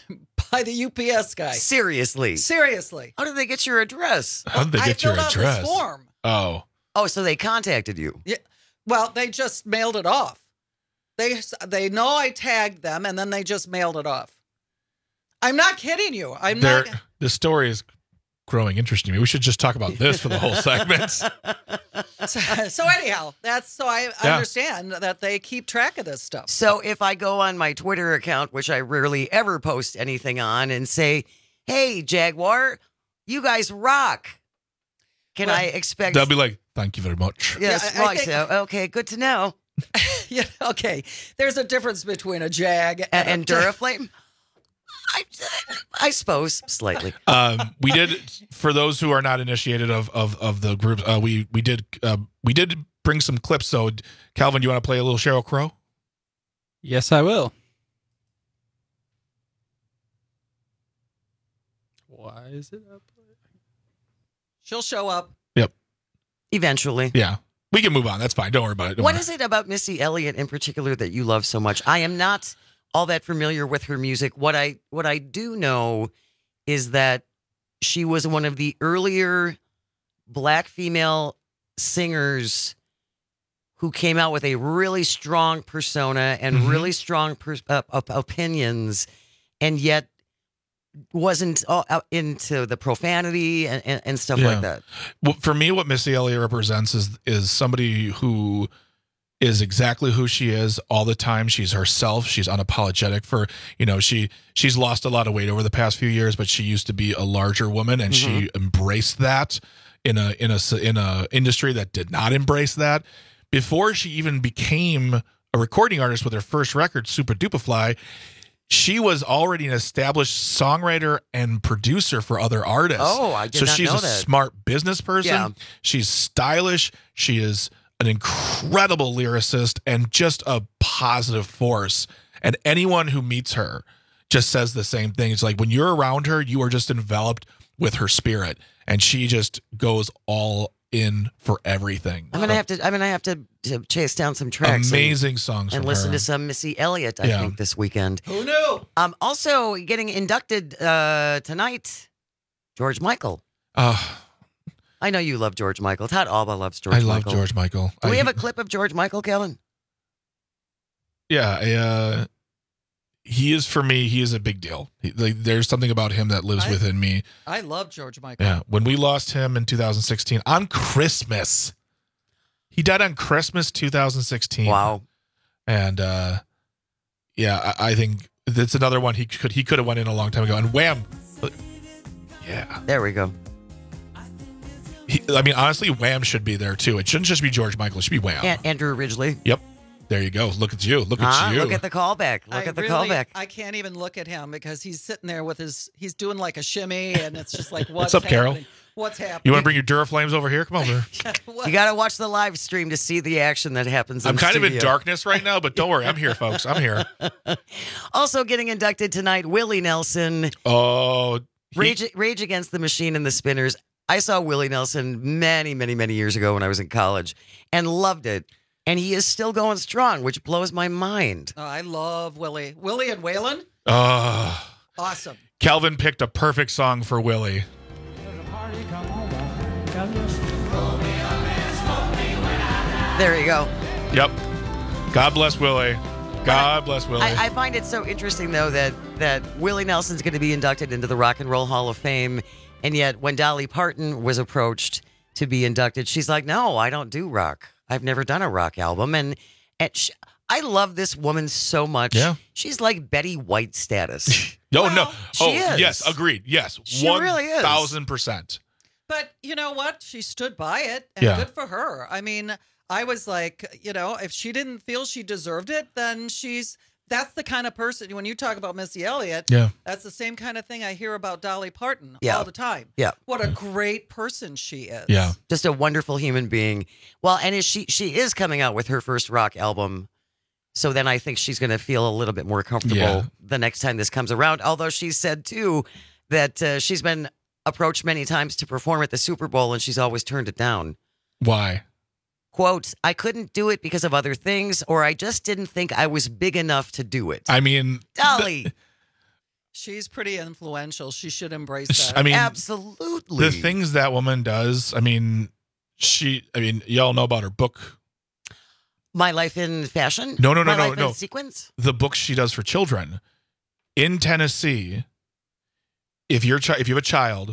by the U P S guy. Seriously. Seriously. How did they get your address? How did they I get your filled out address? this form. Oh. Oh, so they contacted you. Yeah. Well, they just mailed it off. They they know I tagged them, and then they just mailed it off. I'm not kidding you. I'm There, not. the story is growing interesting to me. We should just talk about this for the whole segment. So, so anyhow, that's so I Yeah. understand that they keep track of this stuff. So if I go on my Twitter account, which I rarely ever post anything on, and say, hey, Jaguar, you guys rock. Can Well, I expect... They'll be like, thank you very much. Yes, Yeah, I- I right. think- So, okay, good to know. Yeah, okay. There's a difference between a Jag And, and, and a Duraflame? I, I suppose, slightly. Um, we did, for those who are not initiated of of, of the group, uh, we we did uh, we did bring some clips. So, Calvin, do you want to play a little Sheryl Crow? Yes, I will. Why is it up? She'll show up. Yep. Eventually. Yeah. We can move on. That's fine. Don't worry about it. Don't What worry. is it about Missy Elliott in particular that you love so much? I am not all that familiar with her music. What I what I do know is that she was one of the earlier black female singers who came out with a really strong persona and Mhm. really strong pers- uh, op- opinions, and yet wasn't all out into the profanity and, and, and stuff Yeah. like that. Well, for me, what Missy Elliott represents is is somebody who is exactly who she is all the time. She's herself. She's unapologetic for, you know, she she's lost a lot of weight over the past few years, but she used to be a larger woman, and Mm-hmm. she embraced that in a in a in a industry that did not embrace that. Before she even became a recording artist with her first record, Super Duper Fly, she was already an established songwriter and producer for other artists. Oh, I did so not she's know a that. smart business person. Yeah. She's stylish. She is an incredible lyricist and just a positive force. And anyone who meets her just says the same thing. It's like when you're around her, you are just enveloped with her spirit, and she just goes all in for everything. I'm gonna have to. I'm gonna have to, to chase down some tracks. Amazing and, songs and from listen her. to some Missy Elliott. I Yeah. think this weekend. Who knew? Um, also getting inducted uh, tonight, George Michael. Oh, I know you love George Michael. Todd Alba loves George I Michael. love George Michael. Do we I- have a clip of George Michael, Kellen? Yeah, I, uh, he is for me. He is a big deal. He, like, there's something about him that lives I- within me. I love George Michael. Yeah, when we lost him in two thousand sixteen on Christmas, he died on Christmas two thousand sixteen. Wow. And uh, yeah, I, I think that's another one he could he could have went in a long time ago. And Wham, yeah, There we go. he, I mean, honestly, Wham should be there too. It shouldn't just be George Michael. It should be Wham. And Andrew Ridgely. Yep, there you go. Look at you. Look at Ah, you. look at the callback. Look I at the really- callback. I can't even look at him because he's sitting there with his, he's doing like a shimmy, and it's just like, what's up, Carol? happening? What's happening? You want to bring your Duraflames over here? Come over. You got to watch the live stream to see the action that happens. In I'm kind of in studio. darkness right now, but don't worry. I'm here, folks. I'm here. Also getting inducted tonight, Willie Nelson. Oh, he- Rage, Rage Against the Machine and the Spinners. I saw Willie Nelson many, many, many years ago when I was in college and loved it. And he is still going strong, which blows my mind. Oh, I love Willie. Willie and Waylon. Oh, Awesome. Calvin picked a perfect song for Willie. There you go. Yep. God bless Willie. God bless Willie. I, I find it so interesting, though, that that Willie Nelson's going to be inducted into the Rock and Roll Hall of Fame, and yet when Dolly Parton was approached to be inducted, she's like, "No, I don't do rock. I've never done a rock album." And, and she, I love this woman so much. Yeah. She's like Betty White status. oh no! she Oh is. yes, agreed. Yes, She one really is. thousand percent. But you know what? She stood by it, and Yeah. good for her. I mean, I was like, you know, if she didn't feel she deserved it, then she's that's the kind of person. When you talk about Missy Elliott, Yeah. that's the same kind of thing I hear about Dolly Parton Yeah. all the time. Yeah. What a great person she is. Yeah. Just a wonderful human being. Well, and is she she is coming out with her first rock album. So then I think she's going to feel a little bit more comfortable Yeah. the next time this comes around. Although she said, too, that uh, she's been approached many times to perform at the Super Bowl, and she's always turned it down. Why? Quote, I couldn't do it because of other things, or I just didn't think I was big enough to do it. I mean, Dolly. She's pretty influential. She should embrace that. I mean, absolutely. the things that woman does. I mean, she. I mean, y'all know about her book. My Life in Fashion? No, no, no, My no, Life no. in Sequence? The book she does for children in Tennessee. If you're chi- if you have a child,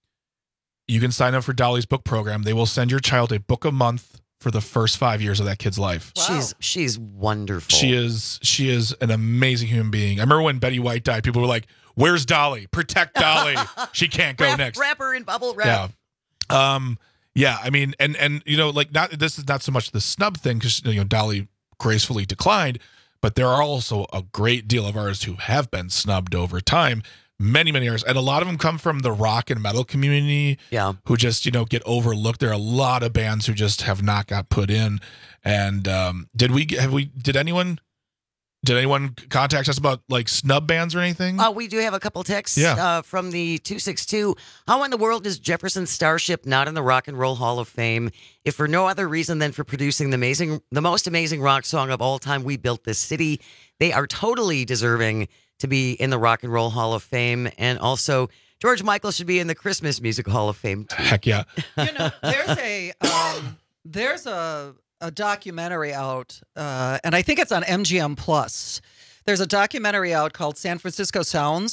you can sign up for Dolly's book program. They will send your child a book a month for the first five years of that kid's life. She's she's wonderful. She is she is an amazing human being. I remember when Betty White died, people were like, "Where's Dolly? Protect Dolly. She can't go Wrap- next." Wrap her in bubble wrap. Yeah. Um. Yeah. I mean, and and you know, like, not this is not so much the snub thing because you know Dolly gracefully declined, but there are also a great deal of artists who have been snubbed over time. Many, many artists, and a lot of them come from the rock and metal community. Yeah, who just you know get overlooked. There are a lot of bands who just have not got put in. And um, did we have we did anyone did anyone contact us about like snub bands or anything? Uh, we do have a couple texts Yeah. uh, from the two six two. How in the world is Jefferson Starship not in the Rock and Roll Hall of Fame? If for no other reason than for producing the amazing, the most amazing rock song of all time, We Built This City, they are totally deserving to be in the Rock and Roll Hall of Fame. And also, George Michael should be in the Christmas Music Hall of Fame, too. Heck yeah. You know, there's a um, there's a a documentary out, uh, and I think it's on M G M Plus. There's a documentary out called San Francisco Sounds,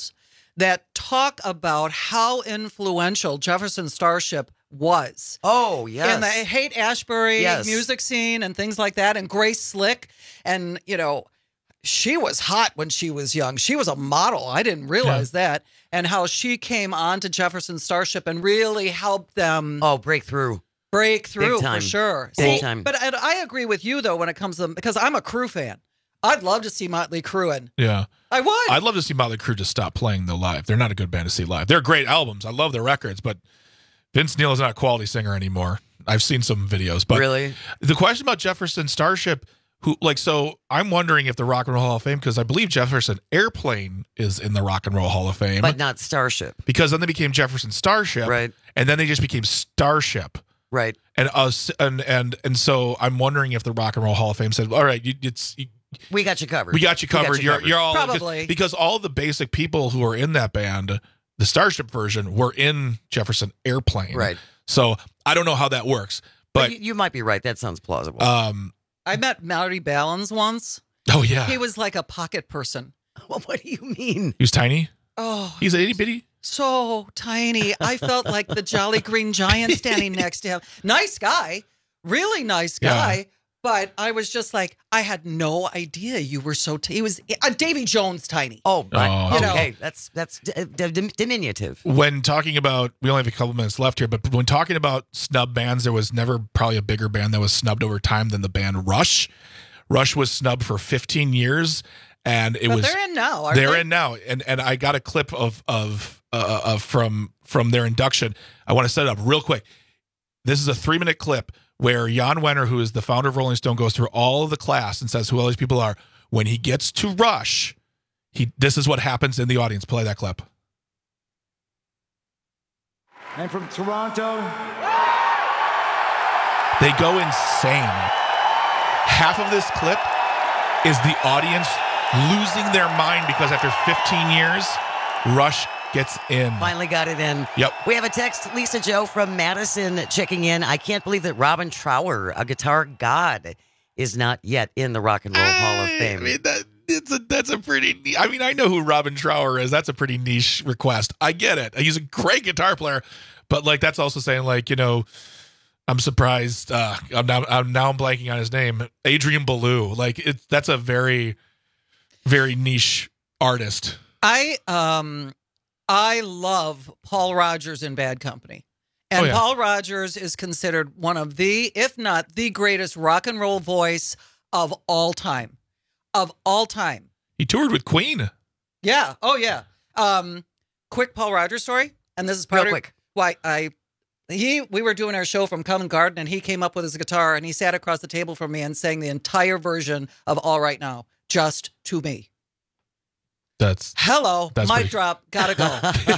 that talk about how influential Jefferson Starship was. Oh, yes. In the Haight-Ashbury Yes. music scene and things like that. And Grace Slick. And, you know, she was hot when she was young. She was a model. I didn't realize Yeah. that. And how she came on to Jefferson Starship and really helped them. Oh, break through. Break through, Big time. for sure. Big See, time. But and I agree with you, though, when it comes to them, because I'm a Crue fan. I'd love to see Motley Crue in. Yeah. I would. I'd love to see Motley Crue just stop playing though live. They're not a good band to see live. They're great albums. I love their records, but Vince Neil is not a quality singer anymore. I've seen some videos, but Really? the question about Jefferson Starship, who like, so I'm wondering if the Rock and Roll Hall of Fame, because I believe Jefferson Airplane is in the Rock and Roll Hall of Fame, But not Starship. because then they became Jefferson Starship, Right. and then they just became Starship. Right. And us, and and and so I'm wondering if the Rock and Roll Hall of Fame said, "All right, you, it's you, We got you covered. we got you covered. you're you're all Probably. because all the basic people who are in that band, the Starship version, were in Jefferson Airplane. Right. So I don't know how that works, But but you, you might be right. That sounds plausible. um, I met Marty Ballins once. oh yeah, He was like a pocket person. Well, what do you mean? he was tiny. Oh, He's itty bitty. so tiny. I felt like the Jolly Green Giant standing next to him. Nice guy. Really nice guy. Yeah. But I was just like, I had no idea you were so. T- he was uh, Davy Jones tiny. Oh, but, Oh. You know. okay. That's that's d- d- dim- diminutive. When talking about, we only have a couple minutes left here, but when talking about snub bands, there was never probably a bigger band that was snubbed over time than the band Rush. Rush was snubbed for fifteen years, and it But was they're in now. Aren't they're they? in now, and and I got a clip of of uh, of from from their induction. I want to set it up real quick. This is a three minute clip where Jan Wenner, who is the founder of Rolling Stone, goes through all of the class and says who all these people are. When he gets to Rush, he this is what happens in the audience. Play that clip. And from Toronto, They go insane. Half of this clip is the audience losing their mind because after fifteen years, Rush gets in. Finally got it in. Yep. We have a text, Lisa Joe from Madison checking in. I can't believe that Robin Trower, a guitar god, is not yet in the Rock and Roll Hall of Fame. I mean, that, it's a, that's a pretty ne- I mean, I know who Robin Trower is. That's a pretty niche request. I get it. He's a great guitar player, but like that's also saying like, you know, I'm surprised. Uh, I'm now I'm now I'm blanking on his name. Adrian Belew. Like it, that's a very, very niche artist. I um I love Paul Rogers in Bad Company. And Oh, yeah. Paul Rogers is considered one of the, if not the greatest rock and roll voice of all time. Of all time. He toured with Queen. Yeah. Oh yeah. Um quick Paul Rogers story. And this is part Real of quick. why I he we were doing our show from Covent Garden and he came up with his guitar and he sat across the table from me and sang the entire version of All Right Now, just to me. That's Hello, That's mic pretty- drop, gotta go.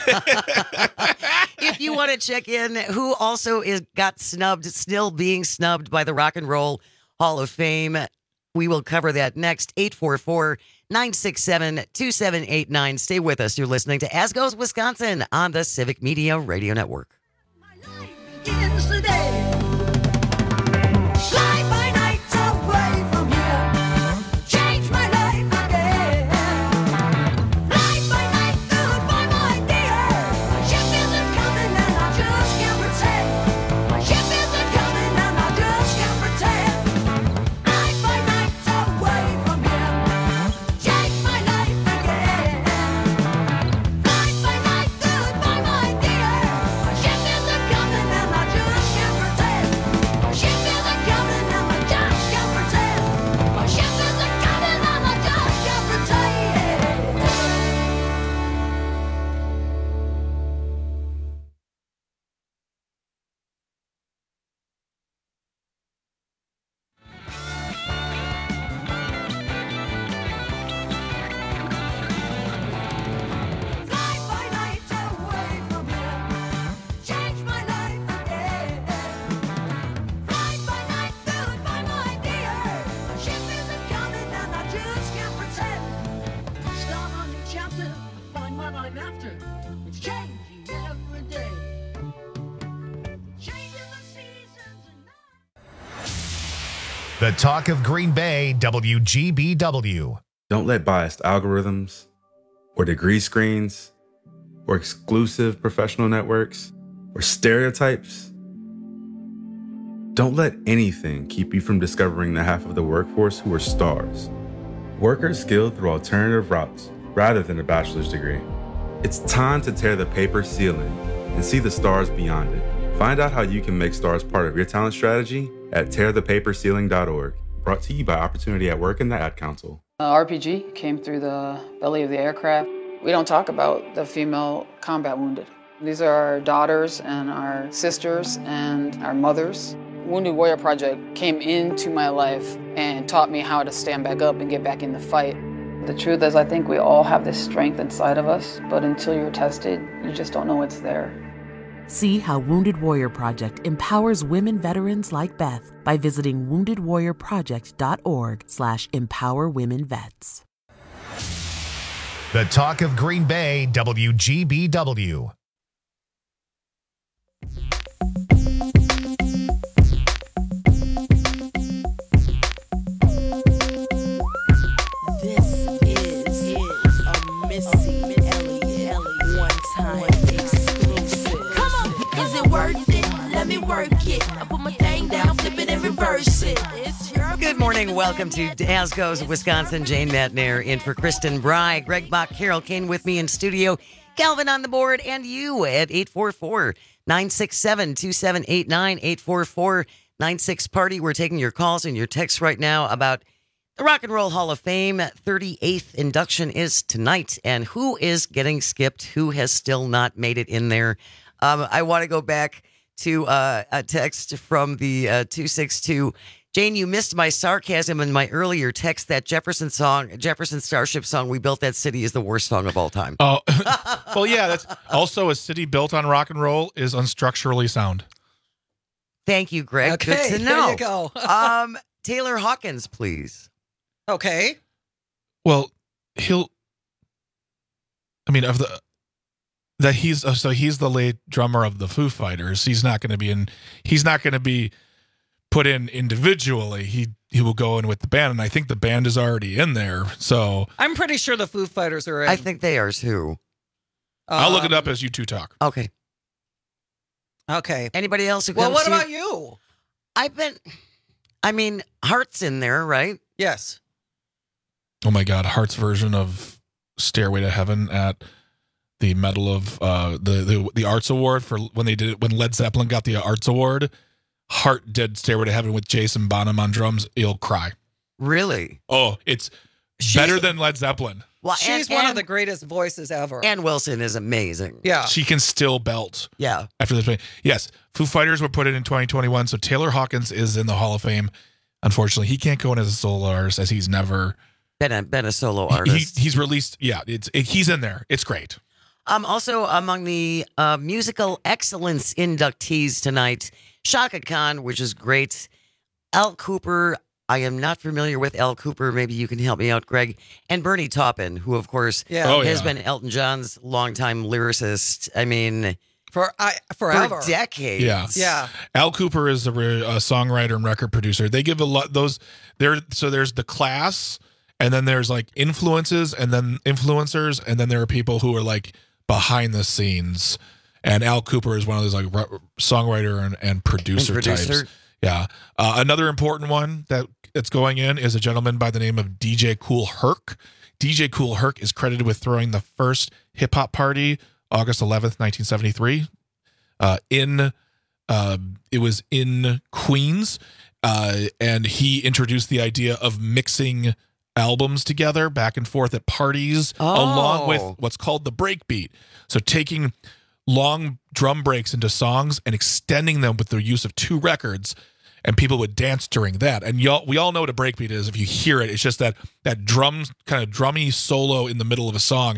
If you want to check in, who also is got snubbed, still being snubbed by the Rock and Roll Hall of Fame, we will cover that next. eight four four, nine six seven, two seven eight nine. Stay with us. You're listening to As Goes Wisconsin on the Civic Media Radio Network. Begins today. Fly by night away from here. Change my life again. Fly by night, goodbye, my dear. My ship isn't coming and I just can't pretend. My ship isn't coming and I just can't pretend. Fly by night away from here. Change my life again. Fly by night, goodbye, my dear. My ship isn't coming and I just can't pretend. My ship isn't coming and I just can't pretend. My ship isn't coming and I just can't pretend. Fly by night away from here. Change my life again. Fly by night, goodbye, my dear. My ship isn't coming and I just can't pretend. Start a new chapter, find what I'm after. It's changing every day. Changing the seasons and The talk of Green Bay, W G B W. Don't let biased algorithms or degree screens or exclusive professional networks or stereotypes? Don't let anything keep you from discovering the half of the workforce who are stars. Workers skilled through alternative routes rather than a bachelor's degree. It's time to tear the paper ceiling and see the stars beyond it. Find out how you can make stars part of your talent strategy at tear the paper ceiling dot org. Brought to you by Opportunity at Work and the Ad Council. Uh, R P G came through the belly of the aircraft. We don't talk about the female combat wounded. These are our daughters and our sisters and our mothers. Wounded Warrior Project came into my life and taught me how to stand back up and get back in the fight. The truth is, I think we all have this strength inside of us, but until you're tested, you just don't know it's there. See how Wounded Warrior Project empowers women veterans like Beth by visiting wounded warrior project dot org slash empower women vets. The talk of Green Bay, W G B W. Work it. I put my thing down, flip it and reverse it. Good morning. Welcome to Dasco's Wisconsin. Jane Matnair in for Kristen Bry. Greg Bach, Carol Kane with me in studio. Calvin on the board and you at eight four four, nine six seven, two seven eight nine, eight four four, nine six party. We're taking your calls and your texts right now about the Rock and Roll Hall of Fame. thirty-eighth induction is tonight. And who is getting skipped? Who has still not made it in there? Um, I want to go back to uh, a text from the uh, two six two. Jane, you missed my sarcasm in my earlier text. That Jefferson song, Jefferson Starship song, We Built That City, is the worst song of all time. Oh, well, yeah. That's also a city built on rock and roll is unstructurally sound. Thank you, Greg. Okay, Good to know. there you go. um, Taylor Hawkins, please. Okay. Well, he'll. I mean, of the. That he's uh, so he's the lead drummer of the Foo Fighters. He's not going to be in. He's not going to be put in individually. He he will go in with the band, and I think the band is already in there. So I'm pretty sure the Foo Fighters are in. I think they are too. I'll um, look it up as you two talk. Okay. Okay. Anybody else who well, comes what to about you? I've been. I mean, Heart's in there, right? Yes. Oh my God, Heart's version of Stairway to Heaven at the Medal of uh, the, the the Arts Award for when they did it when Led Zeppelin got the Arts Award. Heart did Stairway to Heaven with Jason Bonham on drums. You'll cry. Really? Oh, it's She's, better than Led Zeppelin. Well, she's and, one and, of the greatest voices ever. Ann Wilson is amazing. Yeah, she can still belt. Yeah. After this, yes, Foo Fighters were put in in twenty twenty-one, so Taylor Hawkins is in the Hall of Fame. Unfortunately, he can't go in as a solo artist as he's never been a been a solo artist. He, he's released. Yeah, it's it, he's in there. It's great. Um, also among the uh, musical excellence inductees tonight, Shaka Khan, which is great. Al Cooper. I am not familiar with Al Cooper. Maybe you can help me out, Greg. And Bernie Taupin, who, of course, yeah. oh, has yeah. been Elton John's longtime lyricist. I mean, for I forever, for decades. Yeah, yeah. Al Cooper is a, a songwriter and record producer. They give a lot those there. So there's the class, and then there's like influences, and then influencers, and then there are people who are like behind the scenes. And Al Cooper is one of those like songwriter and, and producer, and producer. types. Yeah. Uh, another important one that that's going in is a gentleman by the name of D J Kool Herc. D J Kool Herc is credited with throwing the first hip hop party August eleventh, nineteen seventy-three. Uh, in uh, it was in Queens, uh, and he introduced the idea of mixing albums together back and forth at parties, oh. along with what's called the break beat. So taking long drum breaks into songs and extending them with the use of two records, and people would dance during that. And y'all, we all know what a breakbeat is. If you hear it, it's just that that drum kind of drummy solo in the middle of a song.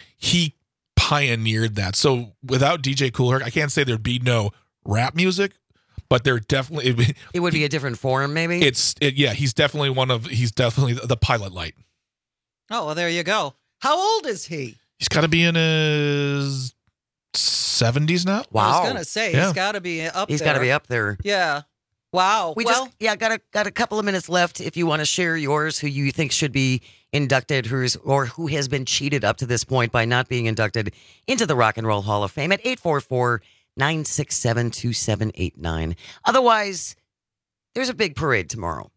He pioneered that. So without D J Kool Herc, I can't say there'd be no rap music, but there definitely it, it would be a different form. Maybe it's it, yeah. He's definitely one of he's definitely the pilot light. Oh well, there you go. How old is he? He's got to be in his seventies now. Wow. I was gonna say yeah. he's got to be up. He's there. got to be up there. Yeah. Wow. We well, just yeah got a got a couple of minutes left. If you want to share yours, who you think should be inducted, who's or who has been cheated up to this point by not being inducted into the Rock and Roll Hall of Fame at eight four four, nine six seven, two seven eight nine. Otherwise, there's a big parade tomorrow.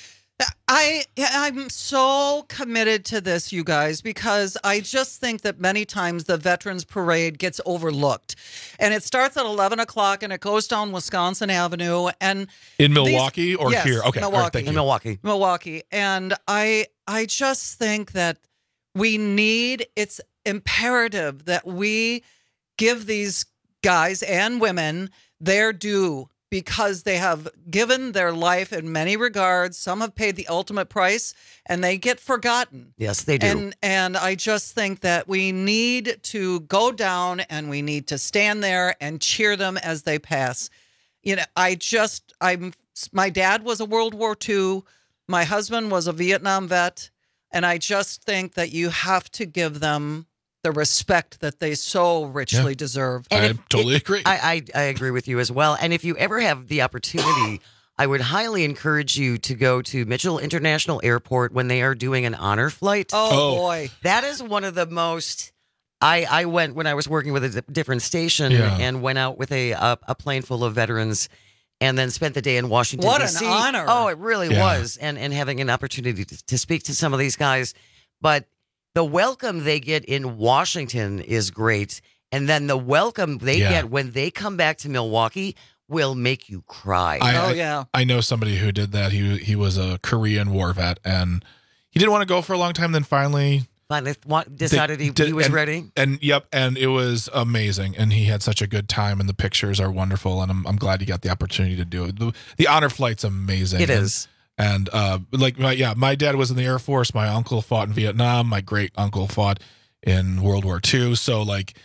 I I'm so committed to this, you guys, because I just think that many times the Veterans Parade gets overlooked, and it starts at eleven o'clock and it goes down Wisconsin Avenue and in Milwaukee these, or yes, here. Okay, Milwaukee. all right, thank you. In Milwaukee, Milwaukee, and I I just think that we need. It's imperative that we give these guys and women their due, because they have given their life in many regards. Some have paid the ultimate price, and they get forgotten. Yes, they do. And and I just think that we need to go down and we need to stand there and cheer them as they pass. You know, I just, I'm, my dad was a World War Two. My husband was a Vietnam vet. And I just think that you have to give them the respect that they so richly Yeah. deserve. I if- totally it- agree. I, I I agree with you as well. And if you ever have the opportunity, I would highly encourage you to go to Mitchell International Airport when they are doing an honor flight. Oh, Oh. boy. That is one of the most. I, I went when I was working with a di- different station Yeah. and went out with a, a a plane full of veterans, and then spent the day in Washington. What D an C. honor. Oh, it really Yeah. was, and and having an opportunity to, to speak to some of these guys, but the welcome they get in Washington is great, and then the welcome they Yeah. get when they come back to Milwaukee will make you cry. I, Oh, I- yeah. I know somebody who did that. He he was a Korean war vet, and he didn't want to go for a long time. Then finally, Finally wa- decided he, did- he was and- ready. and yep, and it was amazing. And he had such a good time, and the pictures are wonderful. And I'm I'm glad he got the opportunity to do it. The, the honor flight's amazing. It And- is. And uh, like my yeah, my dad was in the Air Force. My uncle fought in Vietnam. My great uncle fought in World War Two. So like,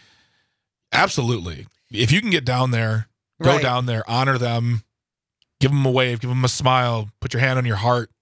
absolutely, if you can get down there, go Right. down there, honor them, give them a wave, give them a smile, put your hand on your heart,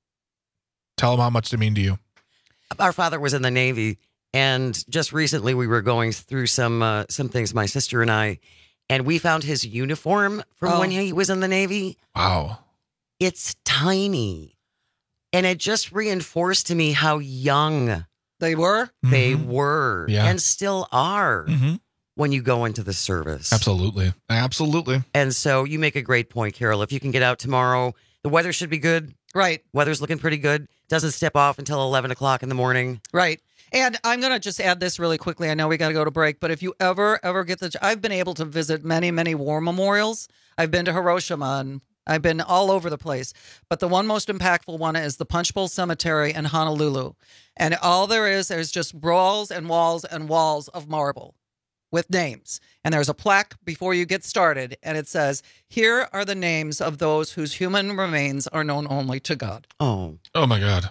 tell them how much they mean to you. Our father was in the Navy, and just recently we were going through some uh, some things, my sister and I, and we found his uniform from Oh. when he was in the Navy. Wow. It's tiny, and it just reinforced to me how young They were? they Mhm. were Yeah. and still are Mm-hmm. when you go into the service. Absolutely, absolutely. And so you make a great point, Carol. If you can get out tomorrow, the weather should be good. Right, Weather's looking pretty good. Doesn't step off until eleven o'clock in the morning. right. And I'm going to just add this really quickly. I know we got to go to break, but if you ever, ever get the, I've been able to visit many, many war memorials. I've been to Hiroshima and I've been all over the place. But the one most impactful one is the Punch Bowl Cemetery in Honolulu. And all there is, there's just walls and walls and walls of marble with names. And there's a plaque before you get started. And it says, here are the names of those whose human remains are known only to God. Oh, Oh my God.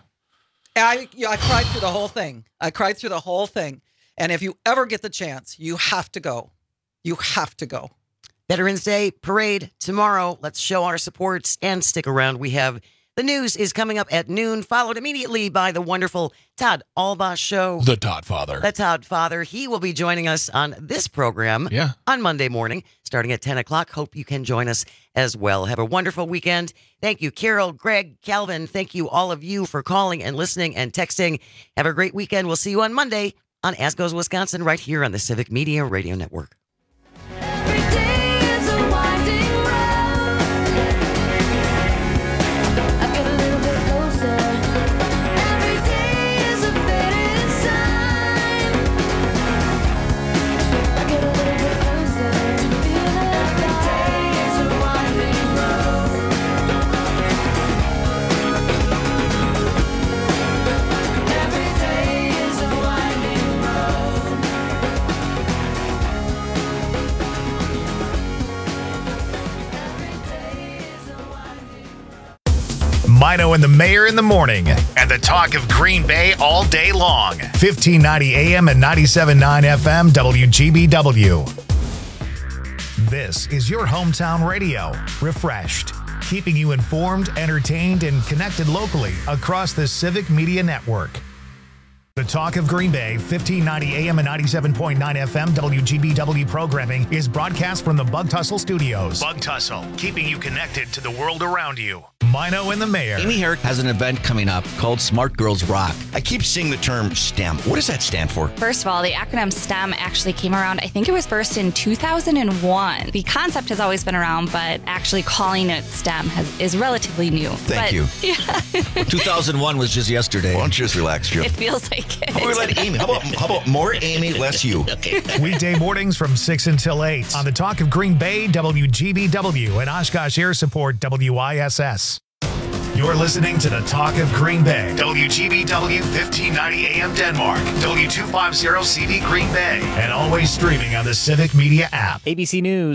I, yeah, I cried through the whole thing. I cried through the whole thing. And if you ever get the chance, you have to go. You have to go. Veterans Day parade tomorrow. Let's show our support and stick around. We have the news is coming up at noon, followed immediately by the wonderful Todd Albaugh Show. The Todd Father. The Todd Father. He will be joining us on this program Yeah. on Monday morning, starting at ten o'clock. Hope you can join us as well. Have a wonderful weekend. Thank you, Carol, Greg, Calvin. Thank you, all of you, for calling and listening and texting. Have a great weekend. We'll see you on Monday on As Goes Wisconsin, right here on the Civic Media Radio Network. Mino and the Mayor in the morning, and the talk of Green Bay all day long. fifteen ninety A M and ninety-seven point nine F M W G B W. This is your hometown radio, refreshed, keeping you informed, entertained, and connected locally across the Civic Media Network. The Talk of Green Bay, fifteen ninety A M and ninety-seven point nine F M W G B W programming is broadcast from the Bug Tussle Studios. Bug Tussle, keeping you connected to the world around you. Mino and the Mayor. Amy Herrick has an event coming up called Smart Girls Rock. I keep seeing the term STEM. What does that stand for? First of all, the acronym STEM actually came around, I think it was first in two thousand one. The concept has always been around, but actually calling it STEM has, is relatively new. Thank but, you. Yeah. Well, two thousand one was just yesterday. Why don't you just relax, Jim? It feels like it. How about we let Amy? How about, how about more Amy, less you? Weekday mornings from six until eight on the Talk of Green Bay, W G B W, and Oshkosh Air Support, W I S S. You're listening to the Talk of Green Bay, W G B W, fifteen ninety A M Denmark, W two fifty C D Green Bay, and always streaming on the Civic Media app. A B C News.